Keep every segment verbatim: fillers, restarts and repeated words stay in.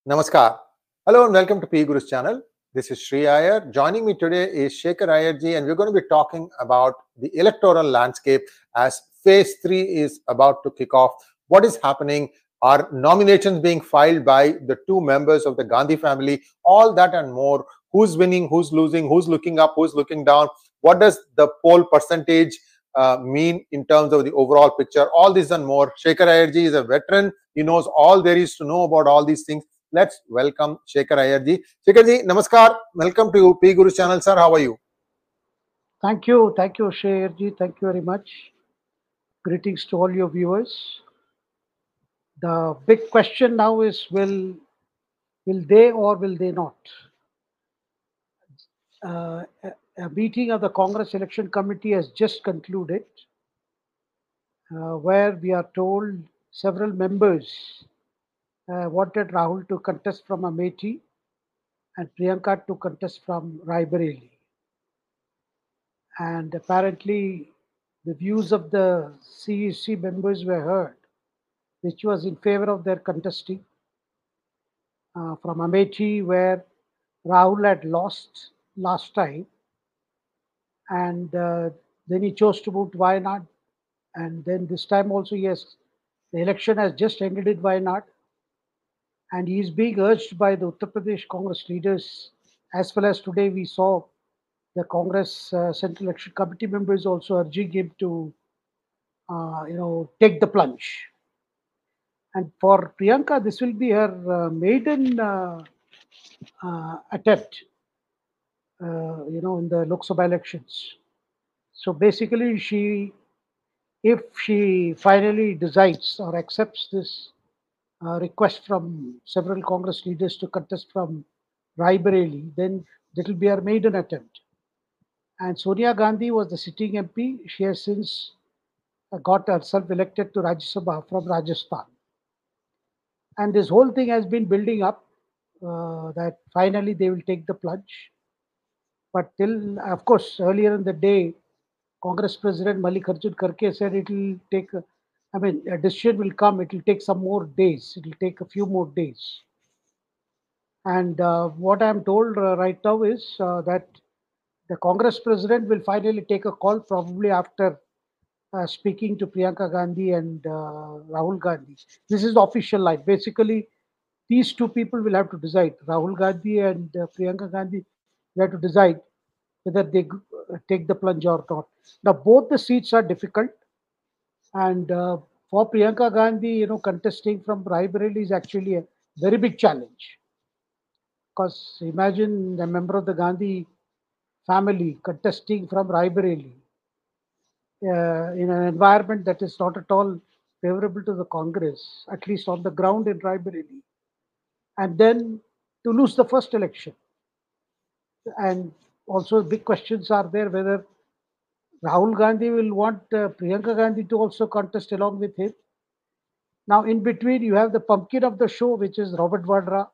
Namaskar. Hello and welcome to P Guru's channel. This is Sri Iyer. Joining me today is Shekhar Iyerji, and we're going to be talking about the electoral landscape as phase three is about to kick off. What is happening? Are nominations being filed by the two members of the Gandhi family? All that and more. Who's winning? Who's losing? Who's looking up? Who's looking down? What does the poll percentage uh, mean in terms of the overall picture? All this and more. Shekhar Iyerji is a veteran. He knows all there is to know about all these things. Let's welcome Shekhar Iyerji. Shekharji, namaskar. Welcome to P Guru channel, sir. How are you? Thank you. Thank you, Shayarji. Thank you very much. Greetings to all your viewers. The big question now is will will they or will they not? Uh, a, a meeting of the Congress Election Committee has just concluded, uh, where we are told several members uh, wanted Rahul to contest from Amethi and Priyanka to contest from Raebareli. And apparently, the views of the C E C members were heard, which was in favor of their contesting uh, from Amethi, where Rahul had lost last time, and uh, then he chose to move to Wayanad, and then this time also, yes, the election has just ended in Wayanad, and he is being urged by the Uttar Pradesh Congress leaders, as well as today we saw the Congress uh, Central Election Committee members also urging him to, uh, you know, take the plunge. And for Priyanka, this will be her uh, maiden uh, uh, attempt, uh, you know, in the Lok Sabha elections. So basically, she, if she finally decides or accepts this uh, request from several Congress leaders to contest from Raebareli, then that will be her maiden attempt. And Sonia Gandhi was the sitting M P. She has since uh, got herself elected to Rajya Sabha from Rajasthan. And this whole thing has been building up uh, that finally they will take the plunge. But till, of course, earlier in the day, Congress President Mallikarjun Kharge said it will take, a- I mean, a decision will come, it will take some more days, it will take a few more days. And uh, what I'm told uh, right now is uh, that the Congress President will finally take a call probably after uh, speaking to Priyanka Gandhi and uh, Rahul Gandhi. This is the official line. Basically, these two people will have to decide. Rahul Gandhi and uh, Priyanka Gandhi will have to decide whether they g- uh, take the plunge or not. Now, both the seats are difficult, and uh, for Priyanka Gandhi, you know, contesting from Raebareli is actually a very big challenge. Because imagine a member of the Gandhi family contesting from Raebareli uh, in an environment that is not at all favorable to the Congress, at least on the ground in Raebareli, and then to lose the first election. And also, big questions are there whether Rahul Gandhi will want uh, Priyanka Gandhi to also contest along with him. Now, in between, you have the pumpkin of the show, which is Robert Vadra.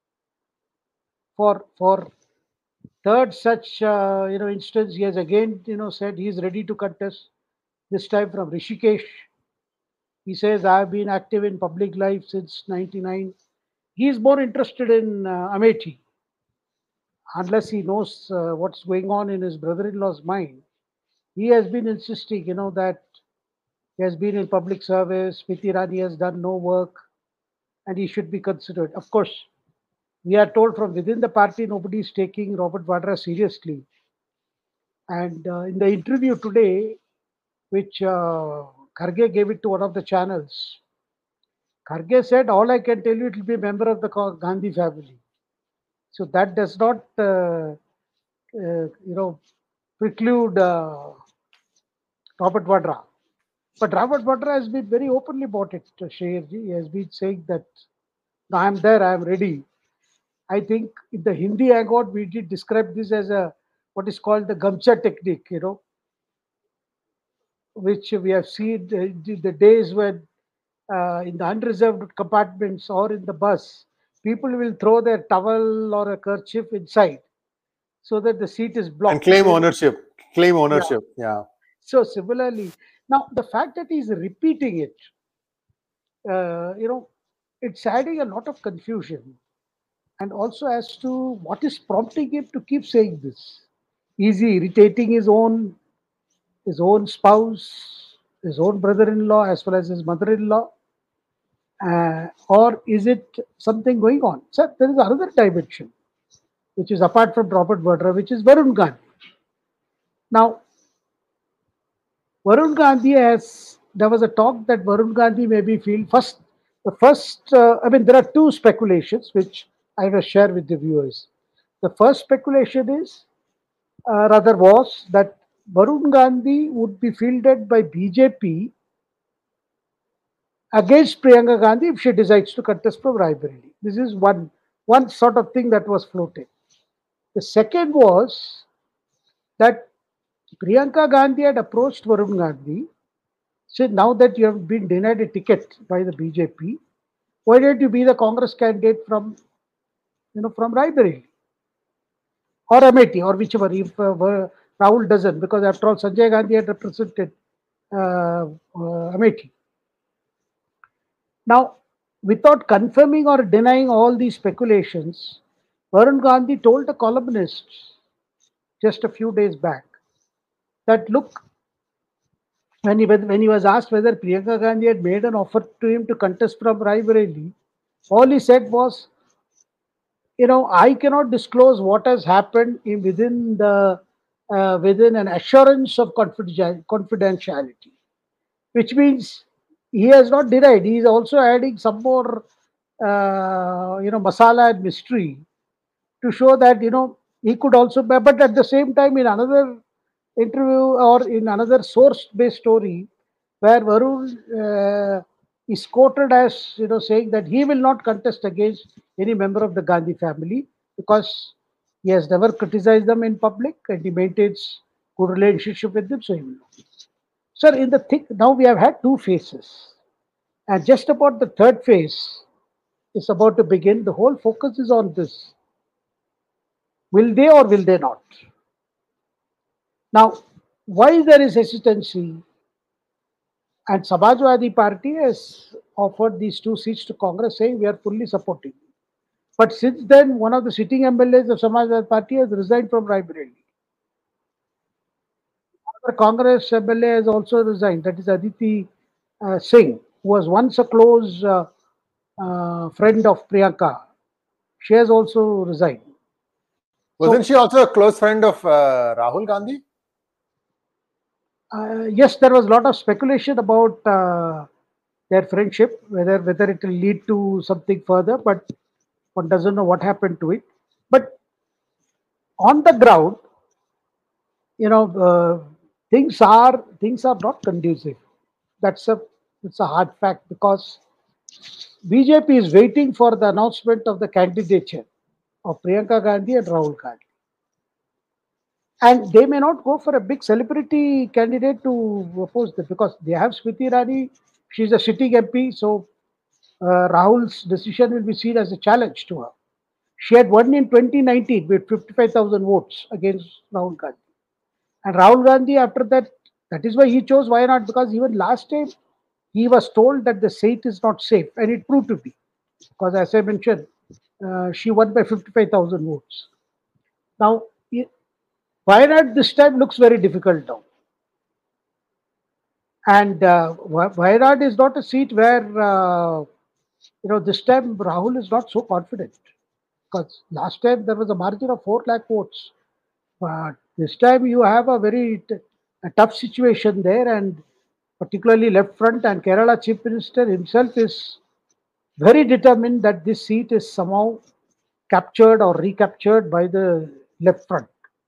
For for third such uh, you know instance, he has again you know said he is ready to contest. This time from Rishikesh, he says I have been active in public life since ninety-nine. He is more interested in uh, Amethi, unless he knows uh, what's going on in his brother-in-law's mind. He has been insisting, you know, that he has been in public service. Smriti Irani has done no work, and he should be considered. Of course, we are told from within the party nobody is taking Robert Vadra seriously. And uh, in the interview today, which uh, Kharge gave it to one of the channels, Kharge said, "All I can tell you, it will be a member of the Ko- Gandhi family." So that does not, uh, uh, you know, preclude uh, Robert Vadra. But Robert Vadra has been very openly about it, Shayarji. He has been saying that, "No, I'm there, I'm ready." I think in the Hindi angle, we did describe this as a what is called the Gamcha technique, you know, which we have seen the, the the days when uh, in the unreserved compartments or in the bus, people will throw their towel or a kerchief inside so that the seat is And blocked. claim Then, ownership. Claim yeah. ownership. Yeah. So similarly, now the fact that he's repeating it, uh, you know, it's adding a lot of confusion. and also as to what is prompting him to keep saying this. Is he irritating his own his own spouse, his own brother-in-law, as well as his mother-in-law, uh, or is it something going on? So there is another dimension, which is apart from Robert Vadra, which is Varun Gandhi. Now, Varun Gandhi has, there was a talk that Varun Gandhi may be feel first, the first, uh, I mean, there are two speculations which I will share with the viewers. The first speculation is, uh, rather was that Varun Gandhi would be fielded by B J P against Priyanka Gandhi if she decides to contest from Raebareli. This is one, one sort of thing that was floated. The second was that Priyanka Gandhi had approached Varun Gandhi, said, now that you have been denied a ticket by the B J P, why don't you be the Congress candidate from, you know, from Raebareli or Amethi or whichever, if uh, Rahul doesn't, because after all, Sanjay Gandhi had represented uh, uh, Amethi. Now, without confirming or denying all these speculations, Varun Gandhi told a columnist just a few days back that, look, when he, when he was asked whether Priyanka Gandhi had made an offer to him to contest from Raebareli, all he said was, you know, I cannot disclose what has happened in, within the uh, within an assurance of confidentiality, which means he has not denied. He is also adding some more, uh, you know, masala and mystery to show that, you know, he could also, but at the same time, in another interview or in another source-based story, where Varun uh, is quoted as, you know, saying that he will not contest against any member of the Gandhi family because he has never criticized them in public and he maintains good relationship with them, so he will not. Sir, in the thick, now we have had two phases, and just about the third phase is about to begin. The whole focus is on this. Will they or will they not? Now, why there is hesitancy? And Samajwadi Party has offered these two seats to Congress, saying we are fully supporting. But since then, one of the sitting M L As of Samajwadi Party has resigned from Raebareli. Another Congress M L A has also resigned. That is Aditi uh, Singh, who was once a close uh, uh, friend of Priyanka. She has also resigned. Wasn't so, she also a close friend of uh, Rahul Gandhi? Uh, yes, there was a lot of speculation about uh, their friendship, whether whether it will lead to something further, but one doesn't know what happened to it. But on the ground, you know, uh, things are things are not conducive. That's a it's a hard fact because B J P is waiting for the announcement of the candidature of Priyanka Gandhi and Rahul Gandhi. And they may not go for a big celebrity candidate to oppose them because they have Smriti Irani. She's a sitting M P, so uh, Rahul's decision will be seen as a challenge to her. She had won in twenty nineteen with fifty-five thousand votes against Rahul Gandhi. And Rahul Gandhi, after that, that is why he chose Wayanad, because even last time he was told that the seat is not safe, and it proved to be. Because as I mentioned, uh, she won by fifty-five thousand votes. Now, Wayanad this time looks very difficult now. And uh, Wayanad is not a seat where, uh, you know, this time Rahul is not so confident. Because last time there was a margin of four lakh votes. But this time you have a very t- a tough situation there, and particularly left front, and Kerala Chief Minister himself is very determined that this seat is somehow captured or recaptured by the left front.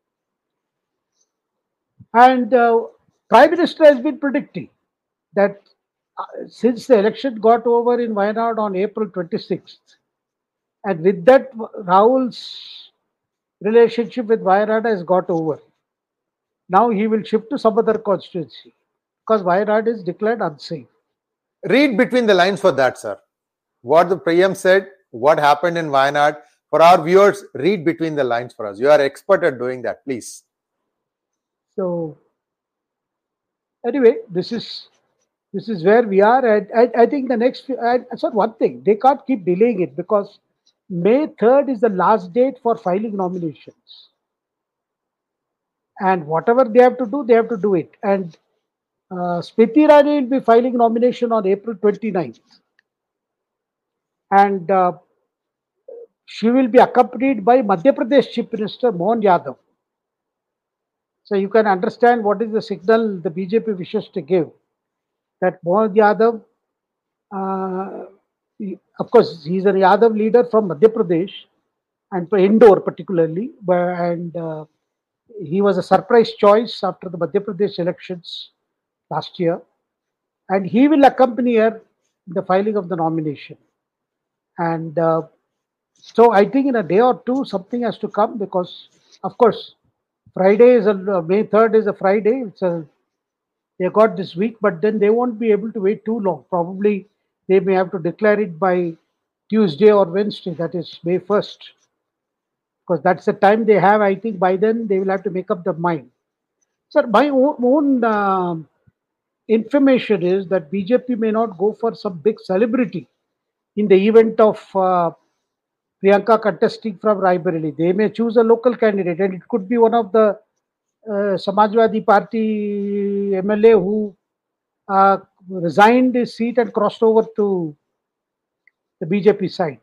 And uh, Prime Minister has been predicting that uh, since the election got over in Wayanad on April twenty-sixth, and with that Rahul's relationship with Wayanad has got over. Now he will shift to some other constituency because Wayanad is declared unsafe. Read between the lines for that, sir. What the P M said, what happened in Wayanad. For our viewers, read between the lines for us. You are expert at doing that, please. So, anyway, this is this is where we are. And I, I think the next, and so one thing, they can't keep delaying it because May third is the last date for filing nominations. And whatever they have to do, they have to do it. And uh, Smriti Irani will be filing nomination on April twenty-ninth. And uh, she will be accompanied by Madhya Pradesh Chief Minister Mohan Yadav. So you can understand what is the signal the B J P wishes to give. That Mohan Yadav, uh, he- of course, he's a Yadav leader from Madhya Pradesh and for Indore particularly, but, and uh, he was a surprise choice after the Madhya Pradesh elections last year, and he will accompany her in the filing of the nomination. And uh, so I think in a day or two something has to come because, of course, Friday is a May third is a Friday. It's a they got this week, but then they won't be able to wait too long. Probably they may have to declare it by Tuesday or Wednesday, that is May first, because that's the time they have. I think by then they will have to make up their mind. Sir, my own, own uh, information is that B J P may not go for some big celebrity in the event of uh, Priyanka contesting from Raebareli. They may choose a local candidate, and it could be one of the uh, Samajwadi Party M L A who uh, resigned his seat and crossed over to the B J P side.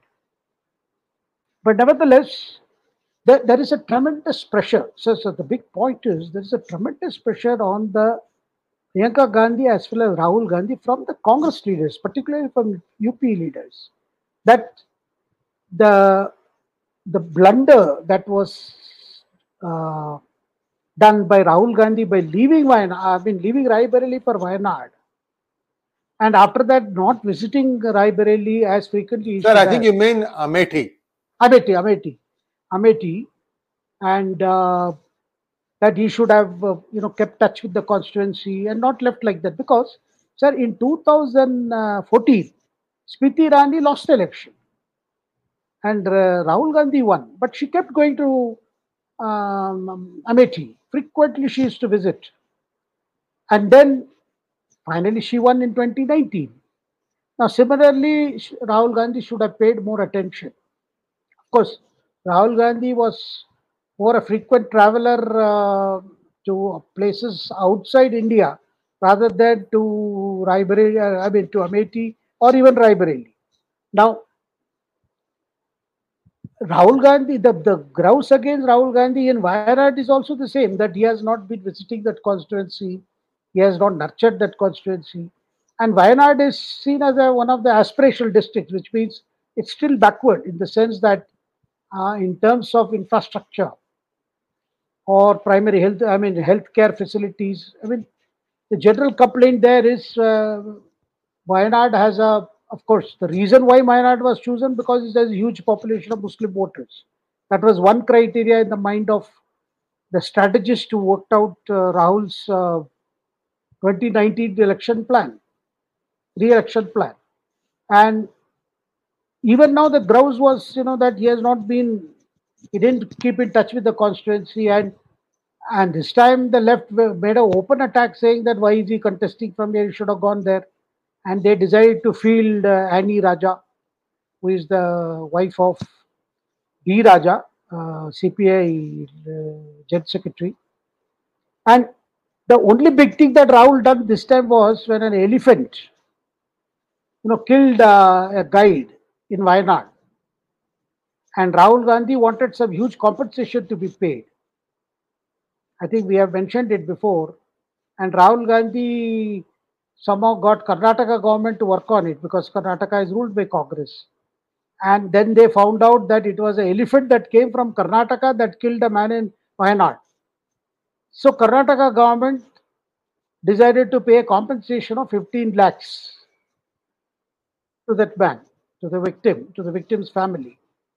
But nevertheless, there, there is a tremendous pressure. So, so the big point is there is a tremendous pressure on the Priyanka Gandhi as well as Rahul Gandhi from the Congress leaders, particularly from U P leaders, that the the blunder that was uh, done by Rahul Gandhi by leaving Wayanad, I mean leaving Raebareli for Wayanad, and after that not visiting Raebareli as frequently. Sir, I think you mean Amethi. Amethi, Amethi, Amethi, and uh, that he should have uh, you know kept touch with the constituency and not left like that, because sir, in two thousand fourteen Smriti Irani lost the election and uh, Rahul Gandhi won, but she kept going to um, Amethi. Frequently she used to visit, and then finally she won in twenty nineteen. Now similarly, Rahul Gandhi should have paid more attention. Of course, Rahul Gandhi was more a frequent traveler uh, to places outside India rather than to Raebareli, uh, I mean to Amethi or even Raebareli. Now, Rahul Gandhi, the, the grouse against Rahul Gandhi in Wayanad is also the same, that he has not been visiting that constituency, he has not nurtured that constituency. And Wayanad is seen as a, one of the aspirational districts, which means it's still backward in the sense that uh, in terms of infrastructure or primary health, I mean, healthcare facilities. I mean, the general complaint there is uh, Wayanad has a, of course, the reason why Wayanad was chosen because it has a huge population of Muslim voters. That was one criteria in the mind of the strategist who worked out uh, Rahul's uh, twenty nineteen election plan, re-election plan. And even now the grouse was, you know, that he has not been, he didn't keep in touch with the constituency, and and this time the left made an open attack saying that why is he contesting from here, he should have gone there. And they decided to field uh, Annie Raja, who is the wife of D. Raja, uh, C P I uh, General Secretary. And the only big thing that Rahul done this time was when an elephant, you know, killed uh, a guide in Wayanad. And Rahul Gandhi wanted some huge compensation to be paid. I think we have mentioned it before. And Rahul Gandhi somehow got Karnataka government to work on it because Karnataka is ruled by Congress. And then they found out that it was an elephant that came from Karnataka that killed a man in Wayanad. So Karnataka government decided to pay a compensation of fifteen lakhs to that man, to the victim, to the victim's family.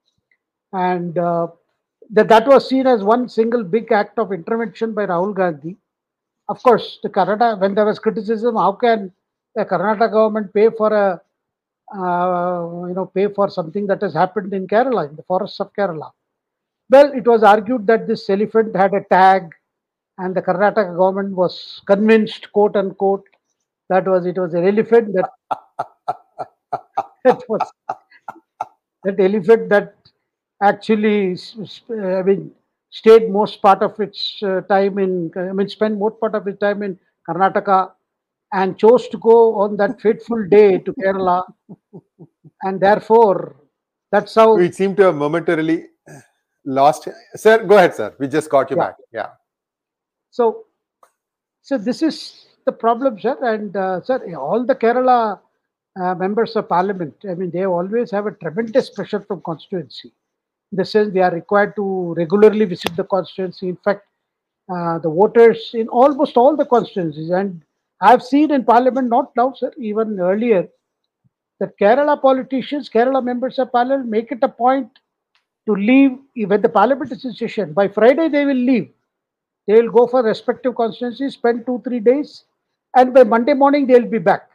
And uh, that, that was seen as one single big act of intervention by Rahul Gandhi. Of course, the Karnataka, when there was criticism, how can the Karnataka government pay for a, uh, you know, pay for something that has happened in Kerala, in the forests of Kerala? Well, it was argued that this elephant had a tag, and the Karnataka government was convinced, quote unquote, that was it was an elephant that that was that elephant that actually, s- s- I mean, stayed most part of its uh, time in, I mean, spent most part of its time in Karnataka and chose to go on that fateful day to Kerala, and therefore, that's We how. seem to have momentarily lost. Sir, go ahead, sir. We just got you Yeah. back. Yeah. So, so this is the problem, sir. And uh, sir, all the Kerala uh, members of parliament, I mean, they always have a tremendous pressure from constituency. In the sense, they are required to regularly visit the constituency. In fact, uh, the voters in almost all the constituencies, and I've seen in parliament, not now, sir, even earlier, that Kerala politicians, Kerala members of parliament make it a point to leave when the parliament is in session. By Friday, they will leave. They will go for respective constituencies, spend two, three days, and by Monday morning, they'll be back.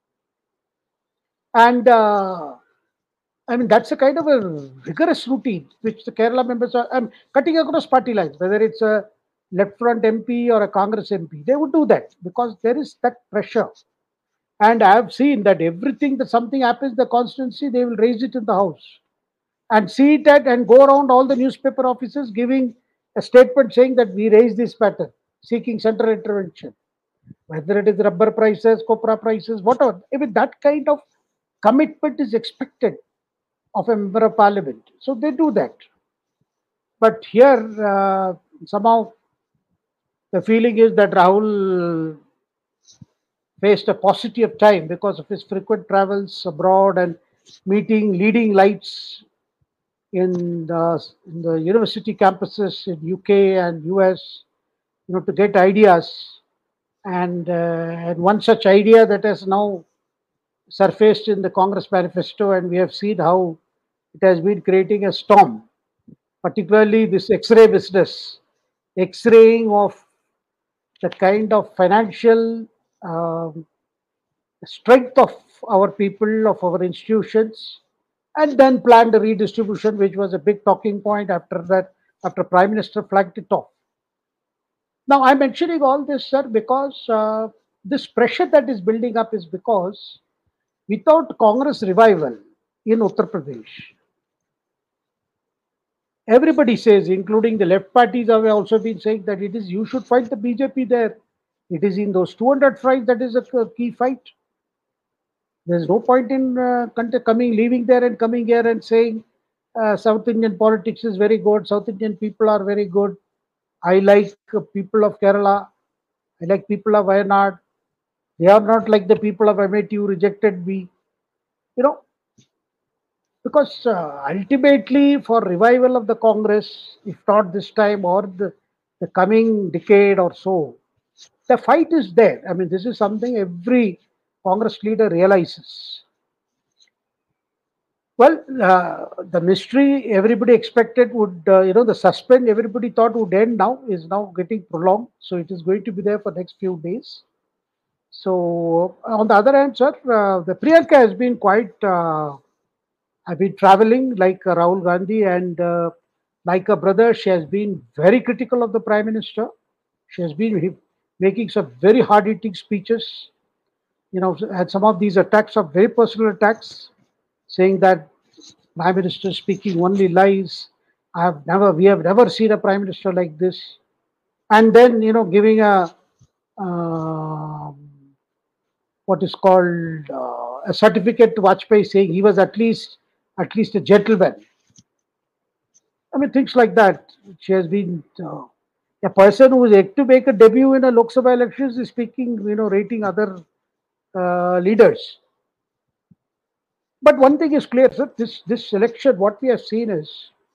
And uh, I mean, that's a kind of a rigorous routine which the Kerala members are um, cutting across party lines, whether it's a left front M P or a Congress M P. They would do that because there is that pressure. And I have seen that everything that something happens in the constituency, they will raise it in the house and see it at and go around all the newspaper offices giving a statement saying that we raised this matter, seeking central intervention, whether it is rubber prices, copra prices, whatever. Even that kind of commitment is expected of a member of parliament. So they do that. But here, uh, somehow, the feeling is that Rahul faced a paucity of time because of his frequent travels abroad and meeting leading lights in the, in the university campuses in U K and U S, you know, to get ideas. And, uh, and one such idea that has now surfaced in the Congress manifesto, and we have seen how it has been creating a storm, particularly this X-ray business, X-raying of the kind of financial um, strength of our people, of our institutions, and then planned a redistribution, which was a big talking point after that, after Prime Minister flagged it off. Now, I'm mentioning all this, sir, because uh, this pressure that is building up is because without Congress revival in Uttar Pradesh, everybody says, including the left parties, have also been saying that it is you should fight the B J P there. It is in those two hundred fights that is a key fight. There's no point in uh, coming, leaving there and coming here and saying uh, South Indian politics is very good. South Indian people are very good. I like uh, people of Kerala. I like people of Wayanad. They are not like the people of Amethi who rejected me. You know, because uh, ultimately for revival of the Congress, if not this time or the, the coming decade or so, the fight is there. I mean, this is something every Congress leader realizes. Well, uh, the mystery everybody expected would, uh, you know, the suspense everybody thought would end now is now getting prolonged. So it is going to be there for next few days. So on the other hand, sir, uh, the Priyanka has been quite. Uh, I've been traveling like uh, Rahul Gandhi and uh, like a brother. She has been very critical of the Prime Minister. She has been he- making some very hard-hitting speeches. You know, and some of these attacks are very personal attacks, saying that Prime Minister speaking only lies. I have never, we have never seen a Prime Minister like this. And then, you know, giving a um, what is called uh, a certificate to Vajpayee, saying he was at least at least a gentleman. I mean, things like that. She has been uh, a person who is yet to make a debut in a Lok Sabha elections is speaking, you know, rating other uh, leaders. But one thing is clear, sir. This this election, what we have seen is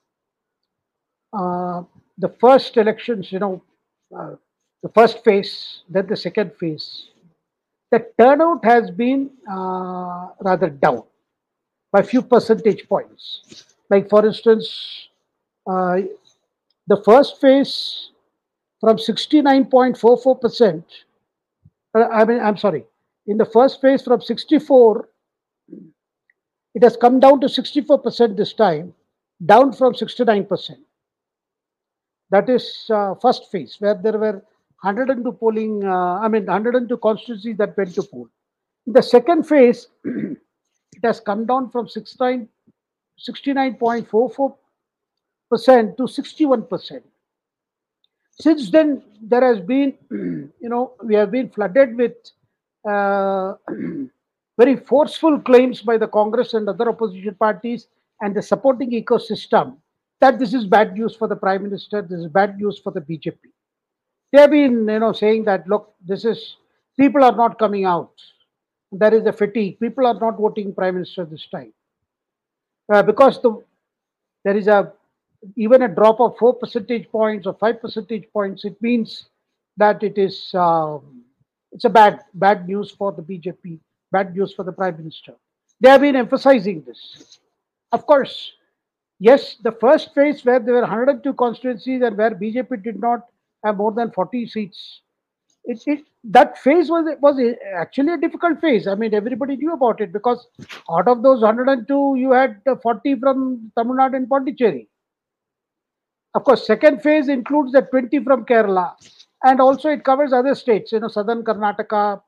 uh, the first elections, you know, uh, the first phase, then the second phase. The turnout has been uh, rather down by a few percentage points. Like, for instance, uh, the first phase from sixty-nine point four four percent, uh, I mean, I'm sorry, in the first phase from sixty-four, it has come down to sixty-four percent this time, down from sixty-nine percent. That is uh, first phase, where there were one hundred two polling, uh, I mean, one hundred two constituencies that went to poll. In the second phase, it has come down from sixty-nine, sixty-nine point four four percent to sixty-one percent. Since then, there has been, you know, we have been flooded with uh, very forceful claims by the Congress and other opposition parties and the supporting ecosystem that this is bad news for the Prime Minister, this is bad news for the B J P. They have been, you know, saying that, look, this is, people are not coming out. There is a fatigue. People are not voting Prime Minister this time. Uh, because the, there is a, even a drop of four percentage points or five percentage points, it means that it is, um, it's a bad, bad news for the B J P, bad news for the Prime Minister. They have been emphasizing this. Of course, yes, the first phase where there were one hundred two constituencies and where B J P did not have more than forty seats, it, it that phase was was actually a difficult phase. I mean, everybody knew about it because out of those one hundred two, you had forty from Tamil Nadu and Pondicherry. Of course, second phase includes the twenty from Kerala, and also it covers other states, you know, southern Karnataka,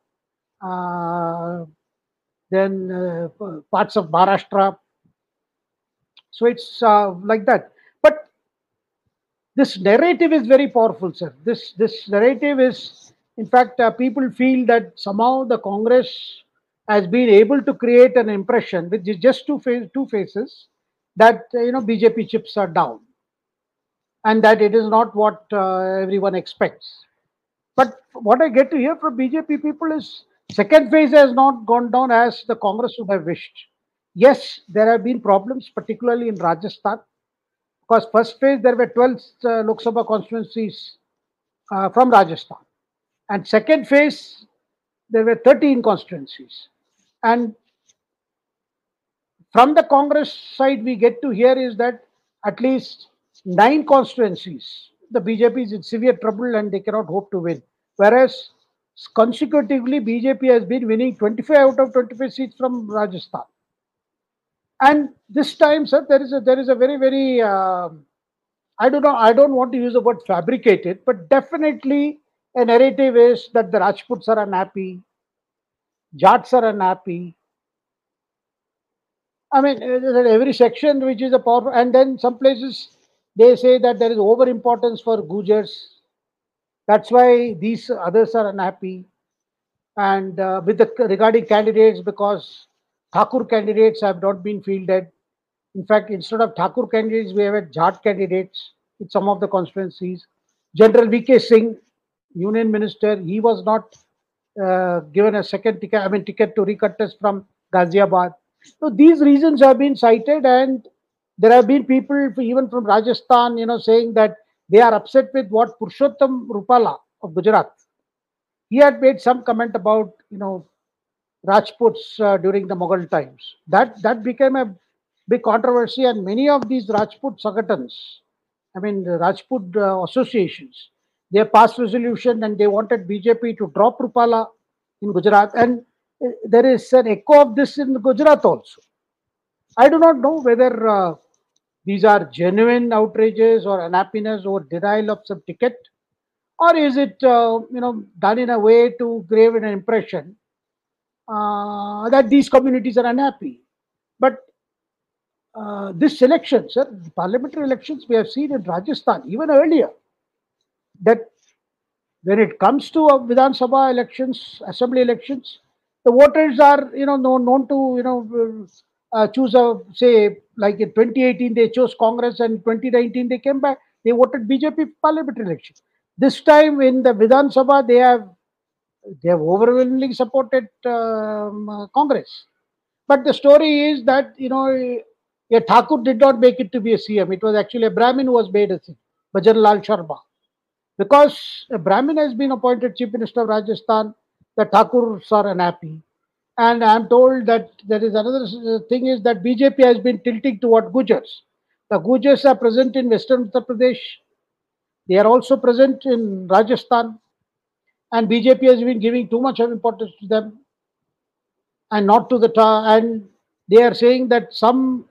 uh, then uh, parts of Maharashtra. So it's uh, like that. But this narrative is very powerful, sir. This this narrative is, in fact, uh, people feel that somehow the Congress has been able to create an impression with just two phase, two phases that uh, you know B J P chips are down, and that it is not what uh, everyone expects. But what I get to hear from B J P people is second phase has not gone down as the Congress would have wished. Yes, there have been problems, particularly in Rajasthan, because first phase there were twelve uh, Lok Sabha constituencies uh, from Rajasthan, and second phase there were thirteen constituencies. And from the Congress side, we get to hear is that at least nine constituencies, the B J P is in severe trouble and they cannot hope to win. Whereas consecutively, B J P has been winning twenty-five out of twenty-five seats from Rajasthan. And this time, sir, there is a there is a very very uh, I don't know I don't want to use the word fabricated, but definitely a narrative is that the Rajputs are unhappy, Jats are unhappy. I mean, every section which is a power, and then some places they say that there is over importance for Gujars. That's why these others are unhappy. And uh, with the regarding candidates, because Thakur candidates have not been fielded. In fact, instead of Thakur candidates, we have had Jat candidates in some of the constituencies. General V K Singh, Union Minister, he was not uh, given a second ticket, I mean, ticket to recontest from Ghaziabad. So these reasons have been cited, and there have been people even from Rajasthan, you know, saying that they are upset with what Purushottam Rupala of Gujarat. He had made some comment about, you know, Rajputs uh, during the Mughal times. That that became a big controversy, and many of these Rajput Sangatans, I mean the Rajput uh, associations, they passed resolution and they wanted B J P to drop Rupala in Gujarat, and uh, there is an echo of this in Gujarat also. I do not know whether uh, these are genuine outrages or unhappiness or denial of some ticket, or is it uh, you know done in a way to create an impression uh, that these communities are unhappy. But uh, this election, sir, parliamentary elections, we have seen in Rajasthan even earlier that when it comes to uh, Vidhan Sabha elections, assembly elections, the voters are you know known, known to you know uh, choose a, say, like in twenty eighteen they chose Congress, and in twenty nineteen they came back, they voted B J P parliamentary elections. This time in the Vidhan Sabha, they have they have overwhelmingly supported um, uh, Congress. But the story is that you know a Thakur did not make it to be a C M. It was actually a Brahmin who was made a C M, Bhajan Lal Sharma. Because a Brahmin has been appointed Chief Minister of Rajasthan, the Thakurs are unhappy. And I am told that there is another thing is that B J P has been tilting toward Gujars. The Gujars are present in Western Uttar Pradesh. They are also present in Rajasthan. And B J P has been giving too much of importance to them and not to the ta- and they are saying that some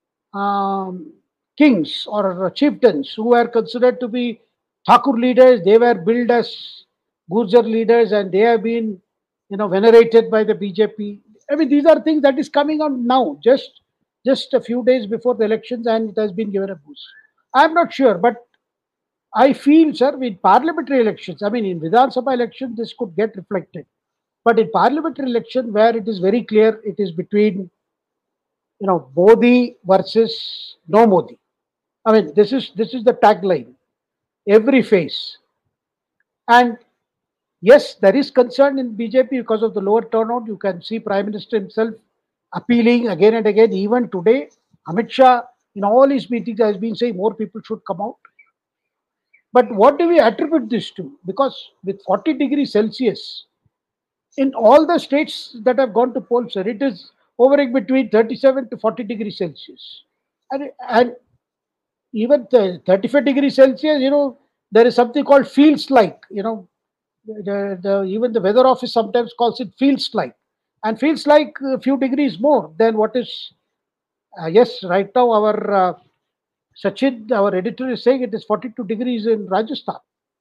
um, kings or chieftains who are considered to be Thakur leaders, they were billed as Gurjar leaders, and they have been you know venerated by the B J P. I mean, these are things that is coming on now, just just a few days before the elections, and it has been given a boost. I'm not sure, but I feel, sir, with parliamentary elections, I mean, in Vidhan Sabha election, this could get reflected. But in parliamentary election, where it is very clear, it is between, you know, Modi versus no Modi. I mean, this is this is the tagline. Every face, and yes, there is concern in B J P because of the lower turnout. You can see Prime Minister himself appealing again and again. Even today, Amit Shah, in all his meetings, has been saying more people should come out. But what do we attribute this to? Because with forty degrees Celsius, in all the states that have gone to polls, sir, it is hovering between thirty-seven to forty degrees Celsius. And, and even the thirty-five degrees Celsius, you know, there is something called feels like, you know, the, the even the weather office sometimes calls it feels like, and feels like a few degrees more than what is. Uh, yes, right now our uh, Sachin, our editor, is saying it is forty-two degrees in Rajasthan.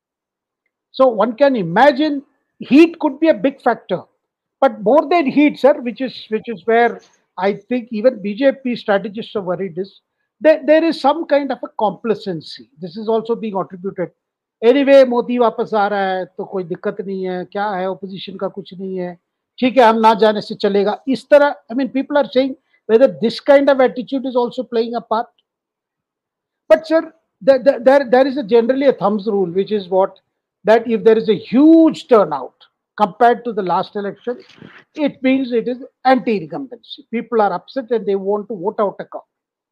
So one can imagine heat could be a big factor, but more than heat, sir, which is which is where I think even B J P strategists are worried is that there is some kind of a complacency. This is also being attributed. Anyway, Modi वापस आ रहा है तो कोई दिक्कत नहीं है, क्या है opposition का कुछ नहीं है, ठीक है हम ना जाने से चलेगा, इस तरह. I mean, people are saying whether this kind of attitude is also playing a part. But sir, there, there, there there is a generally a thumbs rule, which is what, that if there is a huge turnout compared to the last election, it means it is anti-incumbency. People are upset and they want to vote out a cop.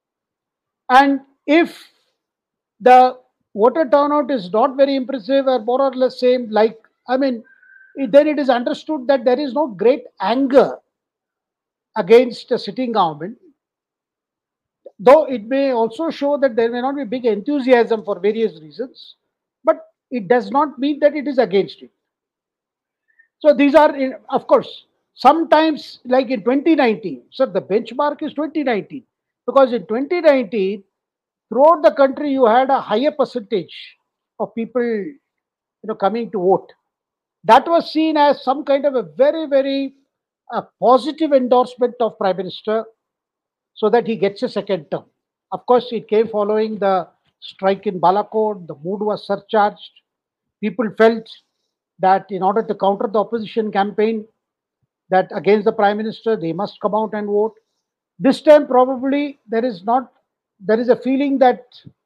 And if the voter turnout is not very impressive or more or less same, like, I mean, it- then it is understood that there is no great anger against a sitting government, though it may also show that there may not be big enthusiasm for various reasons, but it does not mean that it is against it. So these are, in, of course, sometimes like in twenty nineteen, so the benchmark is twenty nineteen, because in twenty nineteen, throughout the country, you had a higher percentage of people, you know, coming to vote. That was seen as some kind of a very, very uh, positive endorsement of Prime Minister, so that he gets a second term. Of course, it came following the strike in Balakot. The mood was surcharged. People felt that in order to counter the opposition campaign that against the prime minister, they must come out and vote. This time, probably there is not. There is a feeling that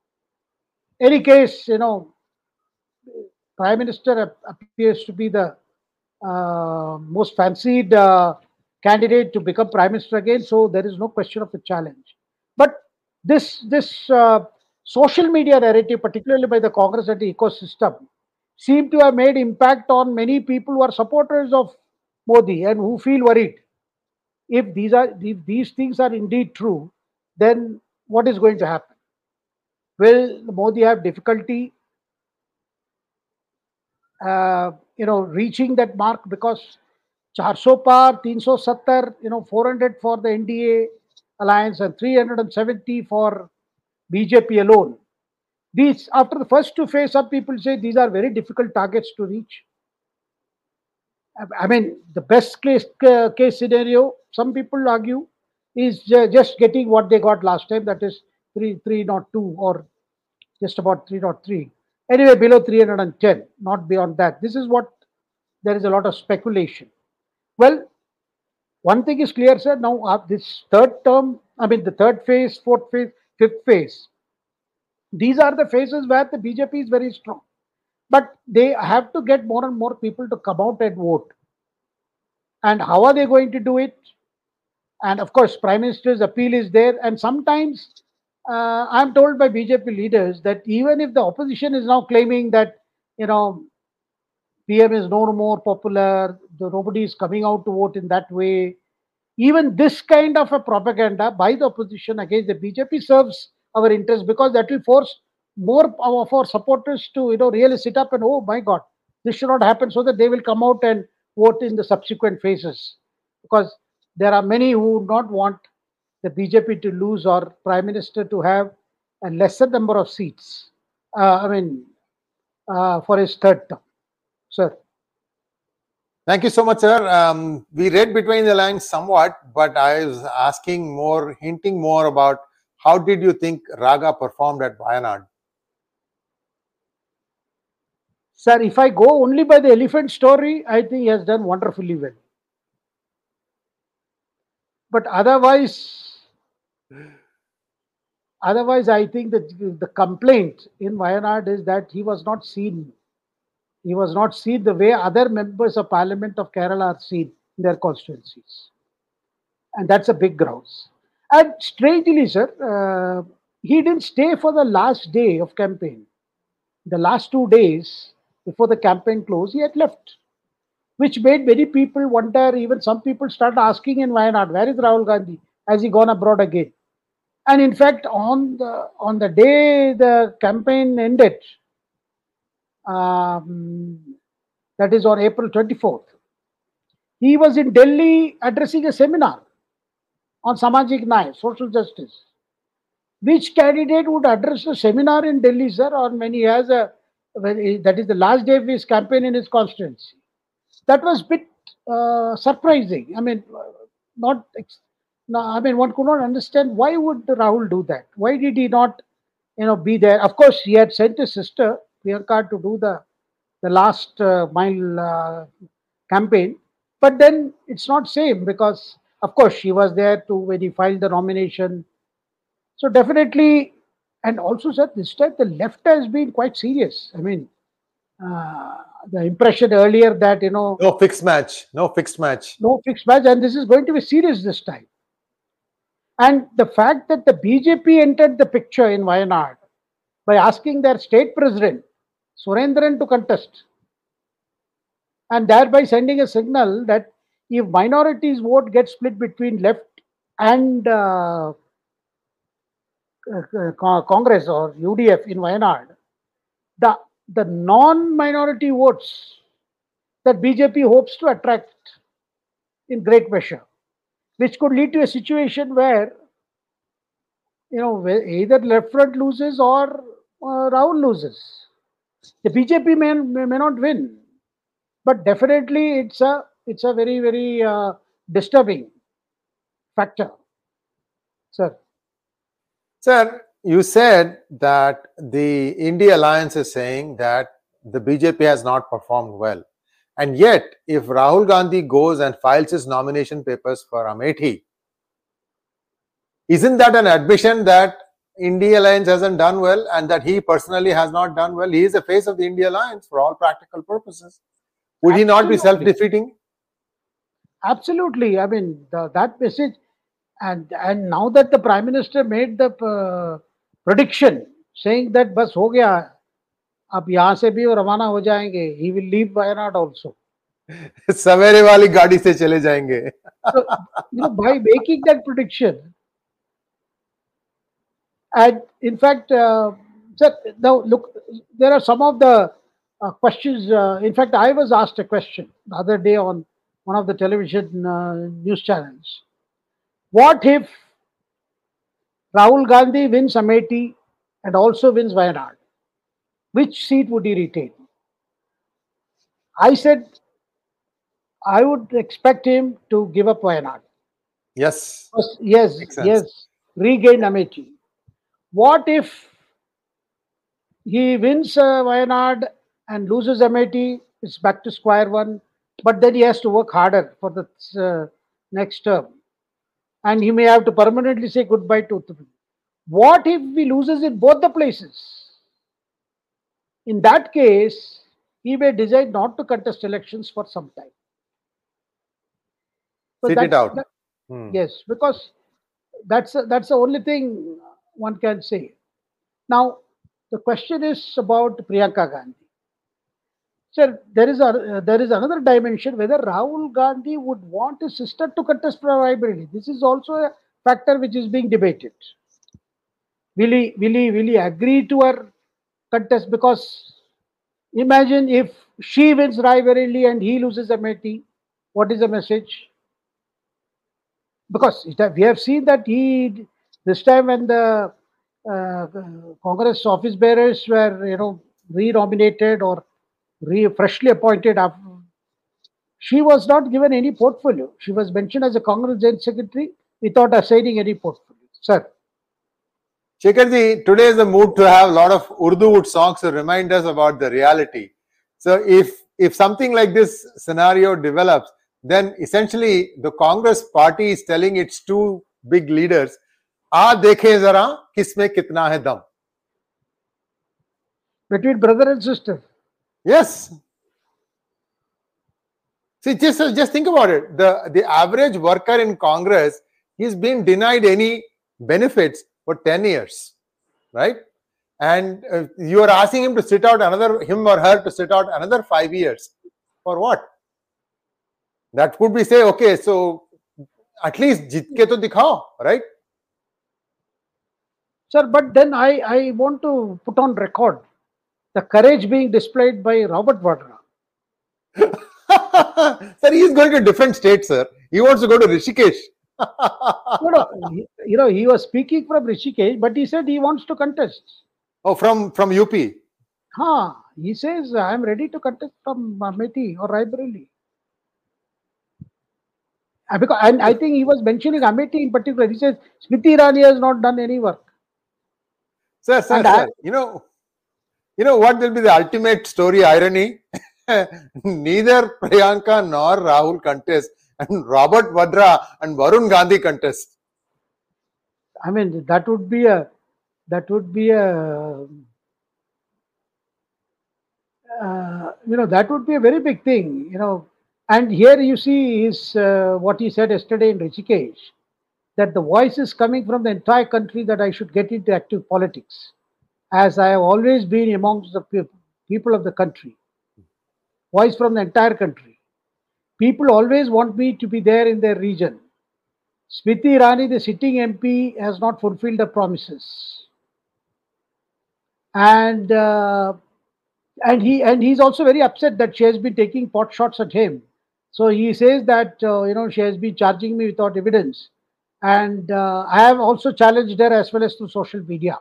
any case, you know, prime minister ap- appears to be the uh, most fancied uh, candidate to become prime minister again. So there is no question of a challenge. But this this uh, social media narrative, particularly by the Congress and the ecosystem, seem to have made impact on many people who are supporters of Modi and who feel worried. If these are if these things are indeed true, then what is going to happen? Will Modi have difficulty, uh, you know, reaching that mark, because four hundred par, three seventy, you know, four hundred for the N D A alliance and three hundred seventy for B J P alone. These, after the first two phase, some people say these are very difficult targets to reach. I mean, the best case, uh, case scenario, some people argue, is uh, just getting what they got last time, that is three, three not two, or just about three not three. Anyway, below three hundred ten, not beyond that. This is what there is a lot of speculation. Well, one thing is clear, sir. Now, uh, this third term, I mean, the third phase, fourth phase, fifth phase, these are the phases where the B J P is very strong. But they have to get more and more people to come out and vote. And how are they going to do it? And of course, Prime Minister's appeal is there. And sometimes uh, I'm told by B J P leaders that even if the opposition is now claiming that, you know, P M is no more popular, the, nobody is coming out to vote in that way, even this kind of a propaganda by the opposition against the B J P serves our interest, because that will force more of our supporters to, you know, really sit up and, oh my God, this should not happen, so that they will come out and vote in the subsequent phases. Because there are many who would not want the B J P to lose, or Prime Minister to have a lesser number of seats. Uh, I mean, uh, for his third term, sir. Thank you so much, sir. Um, we read between the lines somewhat, but I was asking more, hinting more about how did you think Raga performed at Wayanad? Sir, if I go only by the elephant story, I think he has done wonderfully well. But otherwise, otherwise, I think that the complaint in Wayanad is that he was not seen. He was not seen the way other members of Parliament of Kerala are seen in their constituencies, and that's a big grouse. And strangely, sir, uh, he didn't stay for the last day of campaign. The last two days before the campaign closed, he had left, which made many people wonder. Even some people started asking in Wayanad, where is Rahul Gandhi? Has he gone abroad again? And in fact, on the on the day the campaign ended, um, that is on April twenty-fourth, he was in Delhi addressing a seminar on Samajik Nyay, social justice. Which candidate would address a seminar in Delhi, sir, or when he has a, when he, that is the last day of his campaign in his constituency? That was a bit uh, surprising. I mean, uh, not, ex- no, I mean, one could not understand why would Rahul do that? Why did he not, you know, be there? Of course, he had sent his sister Priyanka to do the the last uh, mile uh, campaign, but then it's not same because, of course, she was there to when he filed the nomination. So definitely, and also, sir, this time the left has been quite serious. I mean, uh, the impression earlier that you know No fixed match. No fixed match. no fixed match, and this is going to be serious this time. And the fact that the B J P entered the picture in Wayanad by asking their state president Surendran to contest, and thereby sending a signal that if minorities vote gets split between left and uh, uh, uh, Congress or U D F in Wayanad, the the non-minority votes that B J P hopes to attract in great measure, which could lead to a situation where you know where either left front loses or uh, Rahul loses. The B J P may, may may not win, but definitely it's a it's a very very uh, disturbing factor, sir. Sir, you said that the India Alliance is saying that the B J P has not performed well. And yet, if Rahul Gandhi goes and files his nomination papers for Amethi, isn't that an admission that India Alliance hasn't done well and that he personally has not done well? He is the face of the India Alliance for all practical purposes. Would he not be Absolutely. self-defeating? Absolutely. I mean, the, that message, and and now that the prime minister made the uh, prediction saying that bas ho gaya, अब यहाँ से भी वो रवाना हो जाएंगे. He will leave Wayanad also. सवेरे वाली गाड़ी से चले जाएंगे. So, you know, by making that prediction, and in fact, uh, sir, now look, there are some of the uh, questions. Uh, in fact, I was asked a question the other day on one of the television uh, news channels. What if Rahul Gandhi wins Amethi and also wins Wayanad? Which seat would he retain? I said I would expect him to give up Wayanad. Yes. Because, yes, Makes sense. yes, regain Amethi. What if he wins uh, Wayanad and loses Amethi? It's back to square one. But then he has to work harder for the uh, next term. And he may have to permanently say goodbye to Uttar Pradesh. What if he loses in both the places? In that case, he may decide not to contest elections for some time. So Sit it that's- out. that- Hmm. Yes, because that's that's the only thing one can say. Now, the question is about Priyanka Gandhi. Sir, there is a uh, there is another dimension whether Rahul Gandhi would want his sister to contest primarily. This is also a factor which is being debated. Will he will he will he agree to her contest? Because imagine if she wins Raebareli and he loses Amethi, what is the message? Because it, we have seen that he this time when the uh, Congress office bearers were you know re-nominated or re freshly appointed, she was not given any portfolio. She was mentioned as a Congress Joint Secretary without assigning any portfolio. Sir. Shekharji, today is the mood to have a lot of Urdu songs to remind us about the reality. So if if something like this scenario develops, then essentially the Congress party is telling its two big leaders, "Aa dekhe zara kisme kitna hai dam." Between brother and sister. Yes. See, just just think about it. The the average worker in Congress, he's been denied any benefits for ten years, right? And uh, you are asking him to sit out another, him or her to sit out another five years. For what? That would be say, okay, so at least jitke to dikhao, right? Sir, but then I, I want to put on record the courage being displayed by Robert Vadra. Sir, he is going to a different state, sir. He wants to go to Rishikesh. you, know, he, you know, he was speaking from Rishikesh, but he said he wants to contest. Oh, from, from U P? Huh. He says, I am ready to contest from Amethi or Raebareli. Because, and I think he was mentioning Amethi in particular. He says, Smriti Irani has not done any work. Sir, sir, and sir, I, you know, you know what will be the ultimate story irony? Neither Priyanka nor Rahul contest, and Robert Vadra and Varun Gandhi contest. I mean, that would be a, that would be a, uh, you know, that would be a very big thing, you know. And here you see is uh, what he said yesterday in Rishikesh, that the voice is coming from the entire country that I should get into active politics, as I have always been amongst the people of the country. Voice from the entire country. People always want me to be there in their region. Smriti Irani, the sitting M P, has not fulfilled the promises. And uh, and he and he's also very upset that she has been taking pot shots at him. So he says that uh, you know she has been charging me without evidence, and uh, I have also challenged her as well as through social media.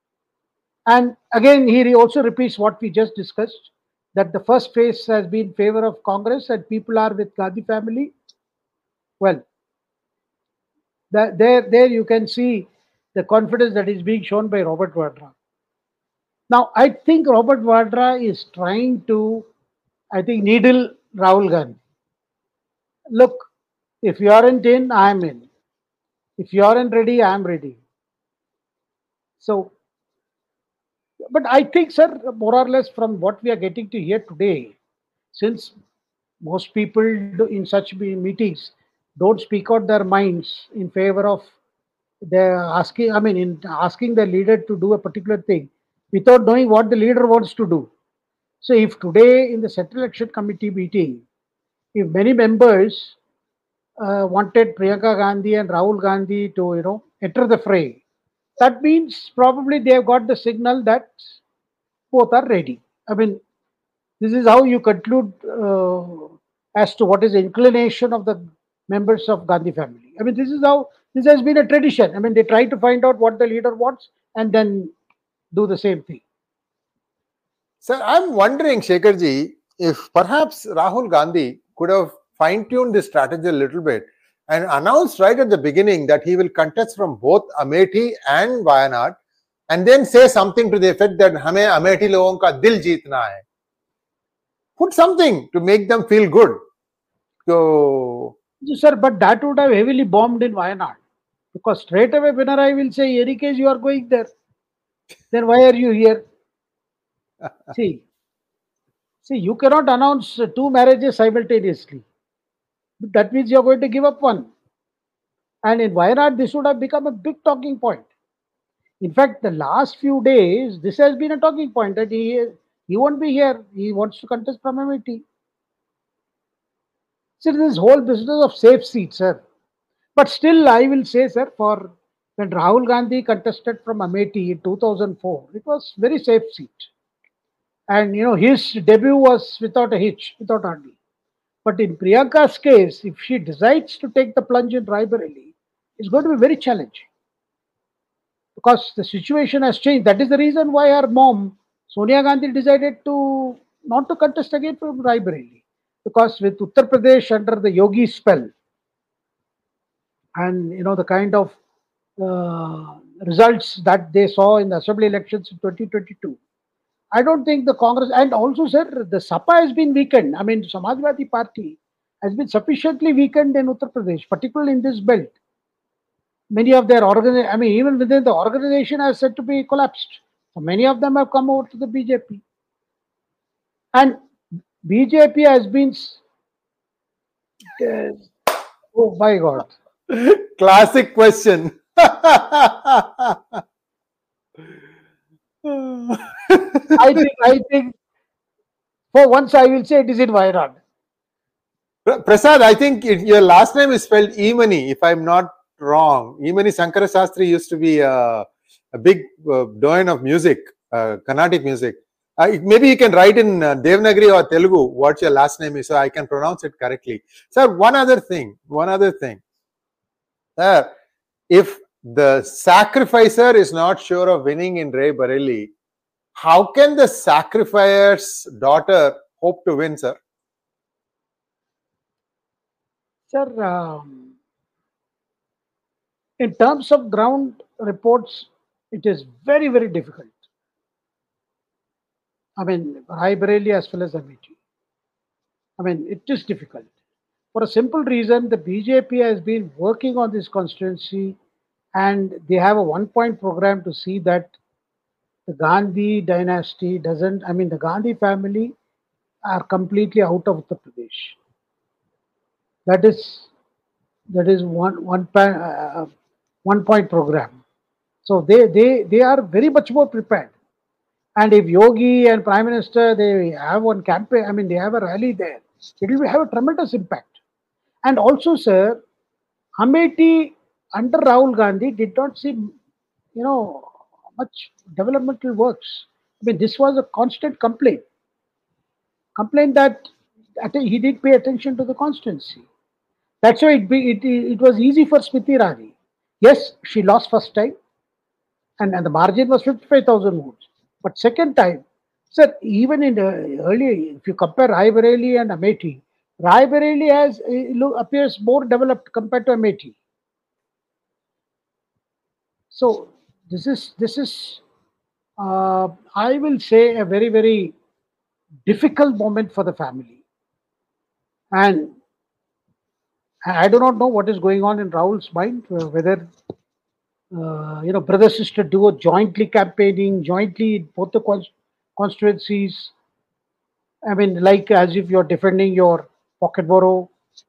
And again, he also repeats what we just discussed, that the first phase has been in favor of Congress and people are with Gandhi family. Well, that, there, there you can see the confidence that is being shown by Robert Vadra. Now, I think Robert Vadra is trying to, I think, needle Rahul Gandhi. Look, if you aren't in, I'm in. If you aren't ready, I'm ready. So, but I think, sir, more or less from what we are getting to hear today, since most people in such meetings don't speak out their minds in favor of their asking, I mean, in asking the leader to do a particular thing without knowing what the leader wants to do. So if today in the Central Election Committee meeting, if many members uh, wanted Priyanka Gandhi and Rahul Gandhi to, you know, enter the fray, that means probably they have got the signal that both are ready. I mean, this is how you conclude uh, as to what is the inclination of the members of Gandhi family. I mean, this is how, this has been a tradition. I mean, they try to find out what the leader wants and then do the same thing. Sir, I'm wondering, Shekharji, if perhaps Rahul Gandhi could have fine-tuned this strategy a little bit and announced right at the beginning that he will contest from both Amethi and Wayanad, and then say something to the effect that hame Amethi logon ka dil jeetna hai. Put something to make them feel good. So, sir, but that would have heavily bombed in Wayanad, because straight away Pinarayi will say, in any case you are going there. Then why are you here? see, see, you cannot announce two marriages simultaneously. That means you are going to give up one. And in Wayanad, this would have become a big talking point. In fact, the last few days, this has been a talking point that he, he won't be here. He wants to contest from Amethi. So this whole business of safe seats, sir. But still, I will say, sir, for when Rahul Gandhi contested from Amethi in two thousand four, it was very safe seat. And, you know, his debut was without a hitch, without hardly. But in Priyanka's case, if she decides to take the plunge in Raebareli, it's going to be very challenging. Because the situation has changed. That is the reason why her mom, Sonia Gandhi, decided to not to contest again from Raebareli. because with Uttar Pradesh under the Yogi spell, and you know the kind of uh, results that they saw in the assembly elections in twenty twenty-two, I don't think the Congress, and also, sir, the Sapa has been weakened. I mean, Samajwadi Party has been sufficiently weakened in Uttar Pradesh, particularly in this belt. Many of their organ, I mean, even within the organization has said to be collapsed. So many of them have come over to the B J P. And B J P has been, uh, oh my God. Classic question. I think, I think, for once I will say it is in Wayanad. Prasad, I think it, your last name is spelled Emani, if I'm not wrong. Emani Sankara Shastri used to be a, a big uh, doyen of music, uh, Carnatic music. Uh, maybe you can write in uh, Devanagari or Telugu what your last name is, so I can pronounce it correctly. Sir, one other thing, one other thing. Sir, if the sacrificer is not sure of winning in Ray Bareli, how can the sacrificer's daughter hope to win, sir? Sir, um, in terms of ground reports, it is very, very difficult. I mean, Raebareli as well as Amethi. I mean, it is difficult. For a simple reason, the B J P has been working on this constituency and they have a one-point program to see that the Gandhi dynasty doesn't, I mean, the Gandhi family are completely out of Uttar Pradesh. That is, that is one, one, uh, one point program. So they, they, they are very much more prepared. And if Yogi and Prime Minister, they have one campaign, I mean, they have a rally there, it will have a tremendous impact. And also, sir, Amethi under Rahul Gandhi did not see, you know, much developmental works. I mean, this was a constant complaint. Complaint that he did pay attention to the constituency. That's why it, be, it, it was easy for Smriti Irani. Yes, she lost first time, and, and the margin was fifty-five thousand votes. But second time, sir, even in the early, if you compare Raebareli and Amethi, Raebareli has uh, appears more developed compared to Amethi. So this is this is uh, I will say a very very difficult moment for the family, and I do not know what is going on in Rahul's mind, uh, whether uh, you know brother sister duo jointly campaigning, jointly in both the constituencies. I mean, like as if you're defending your pocket borough.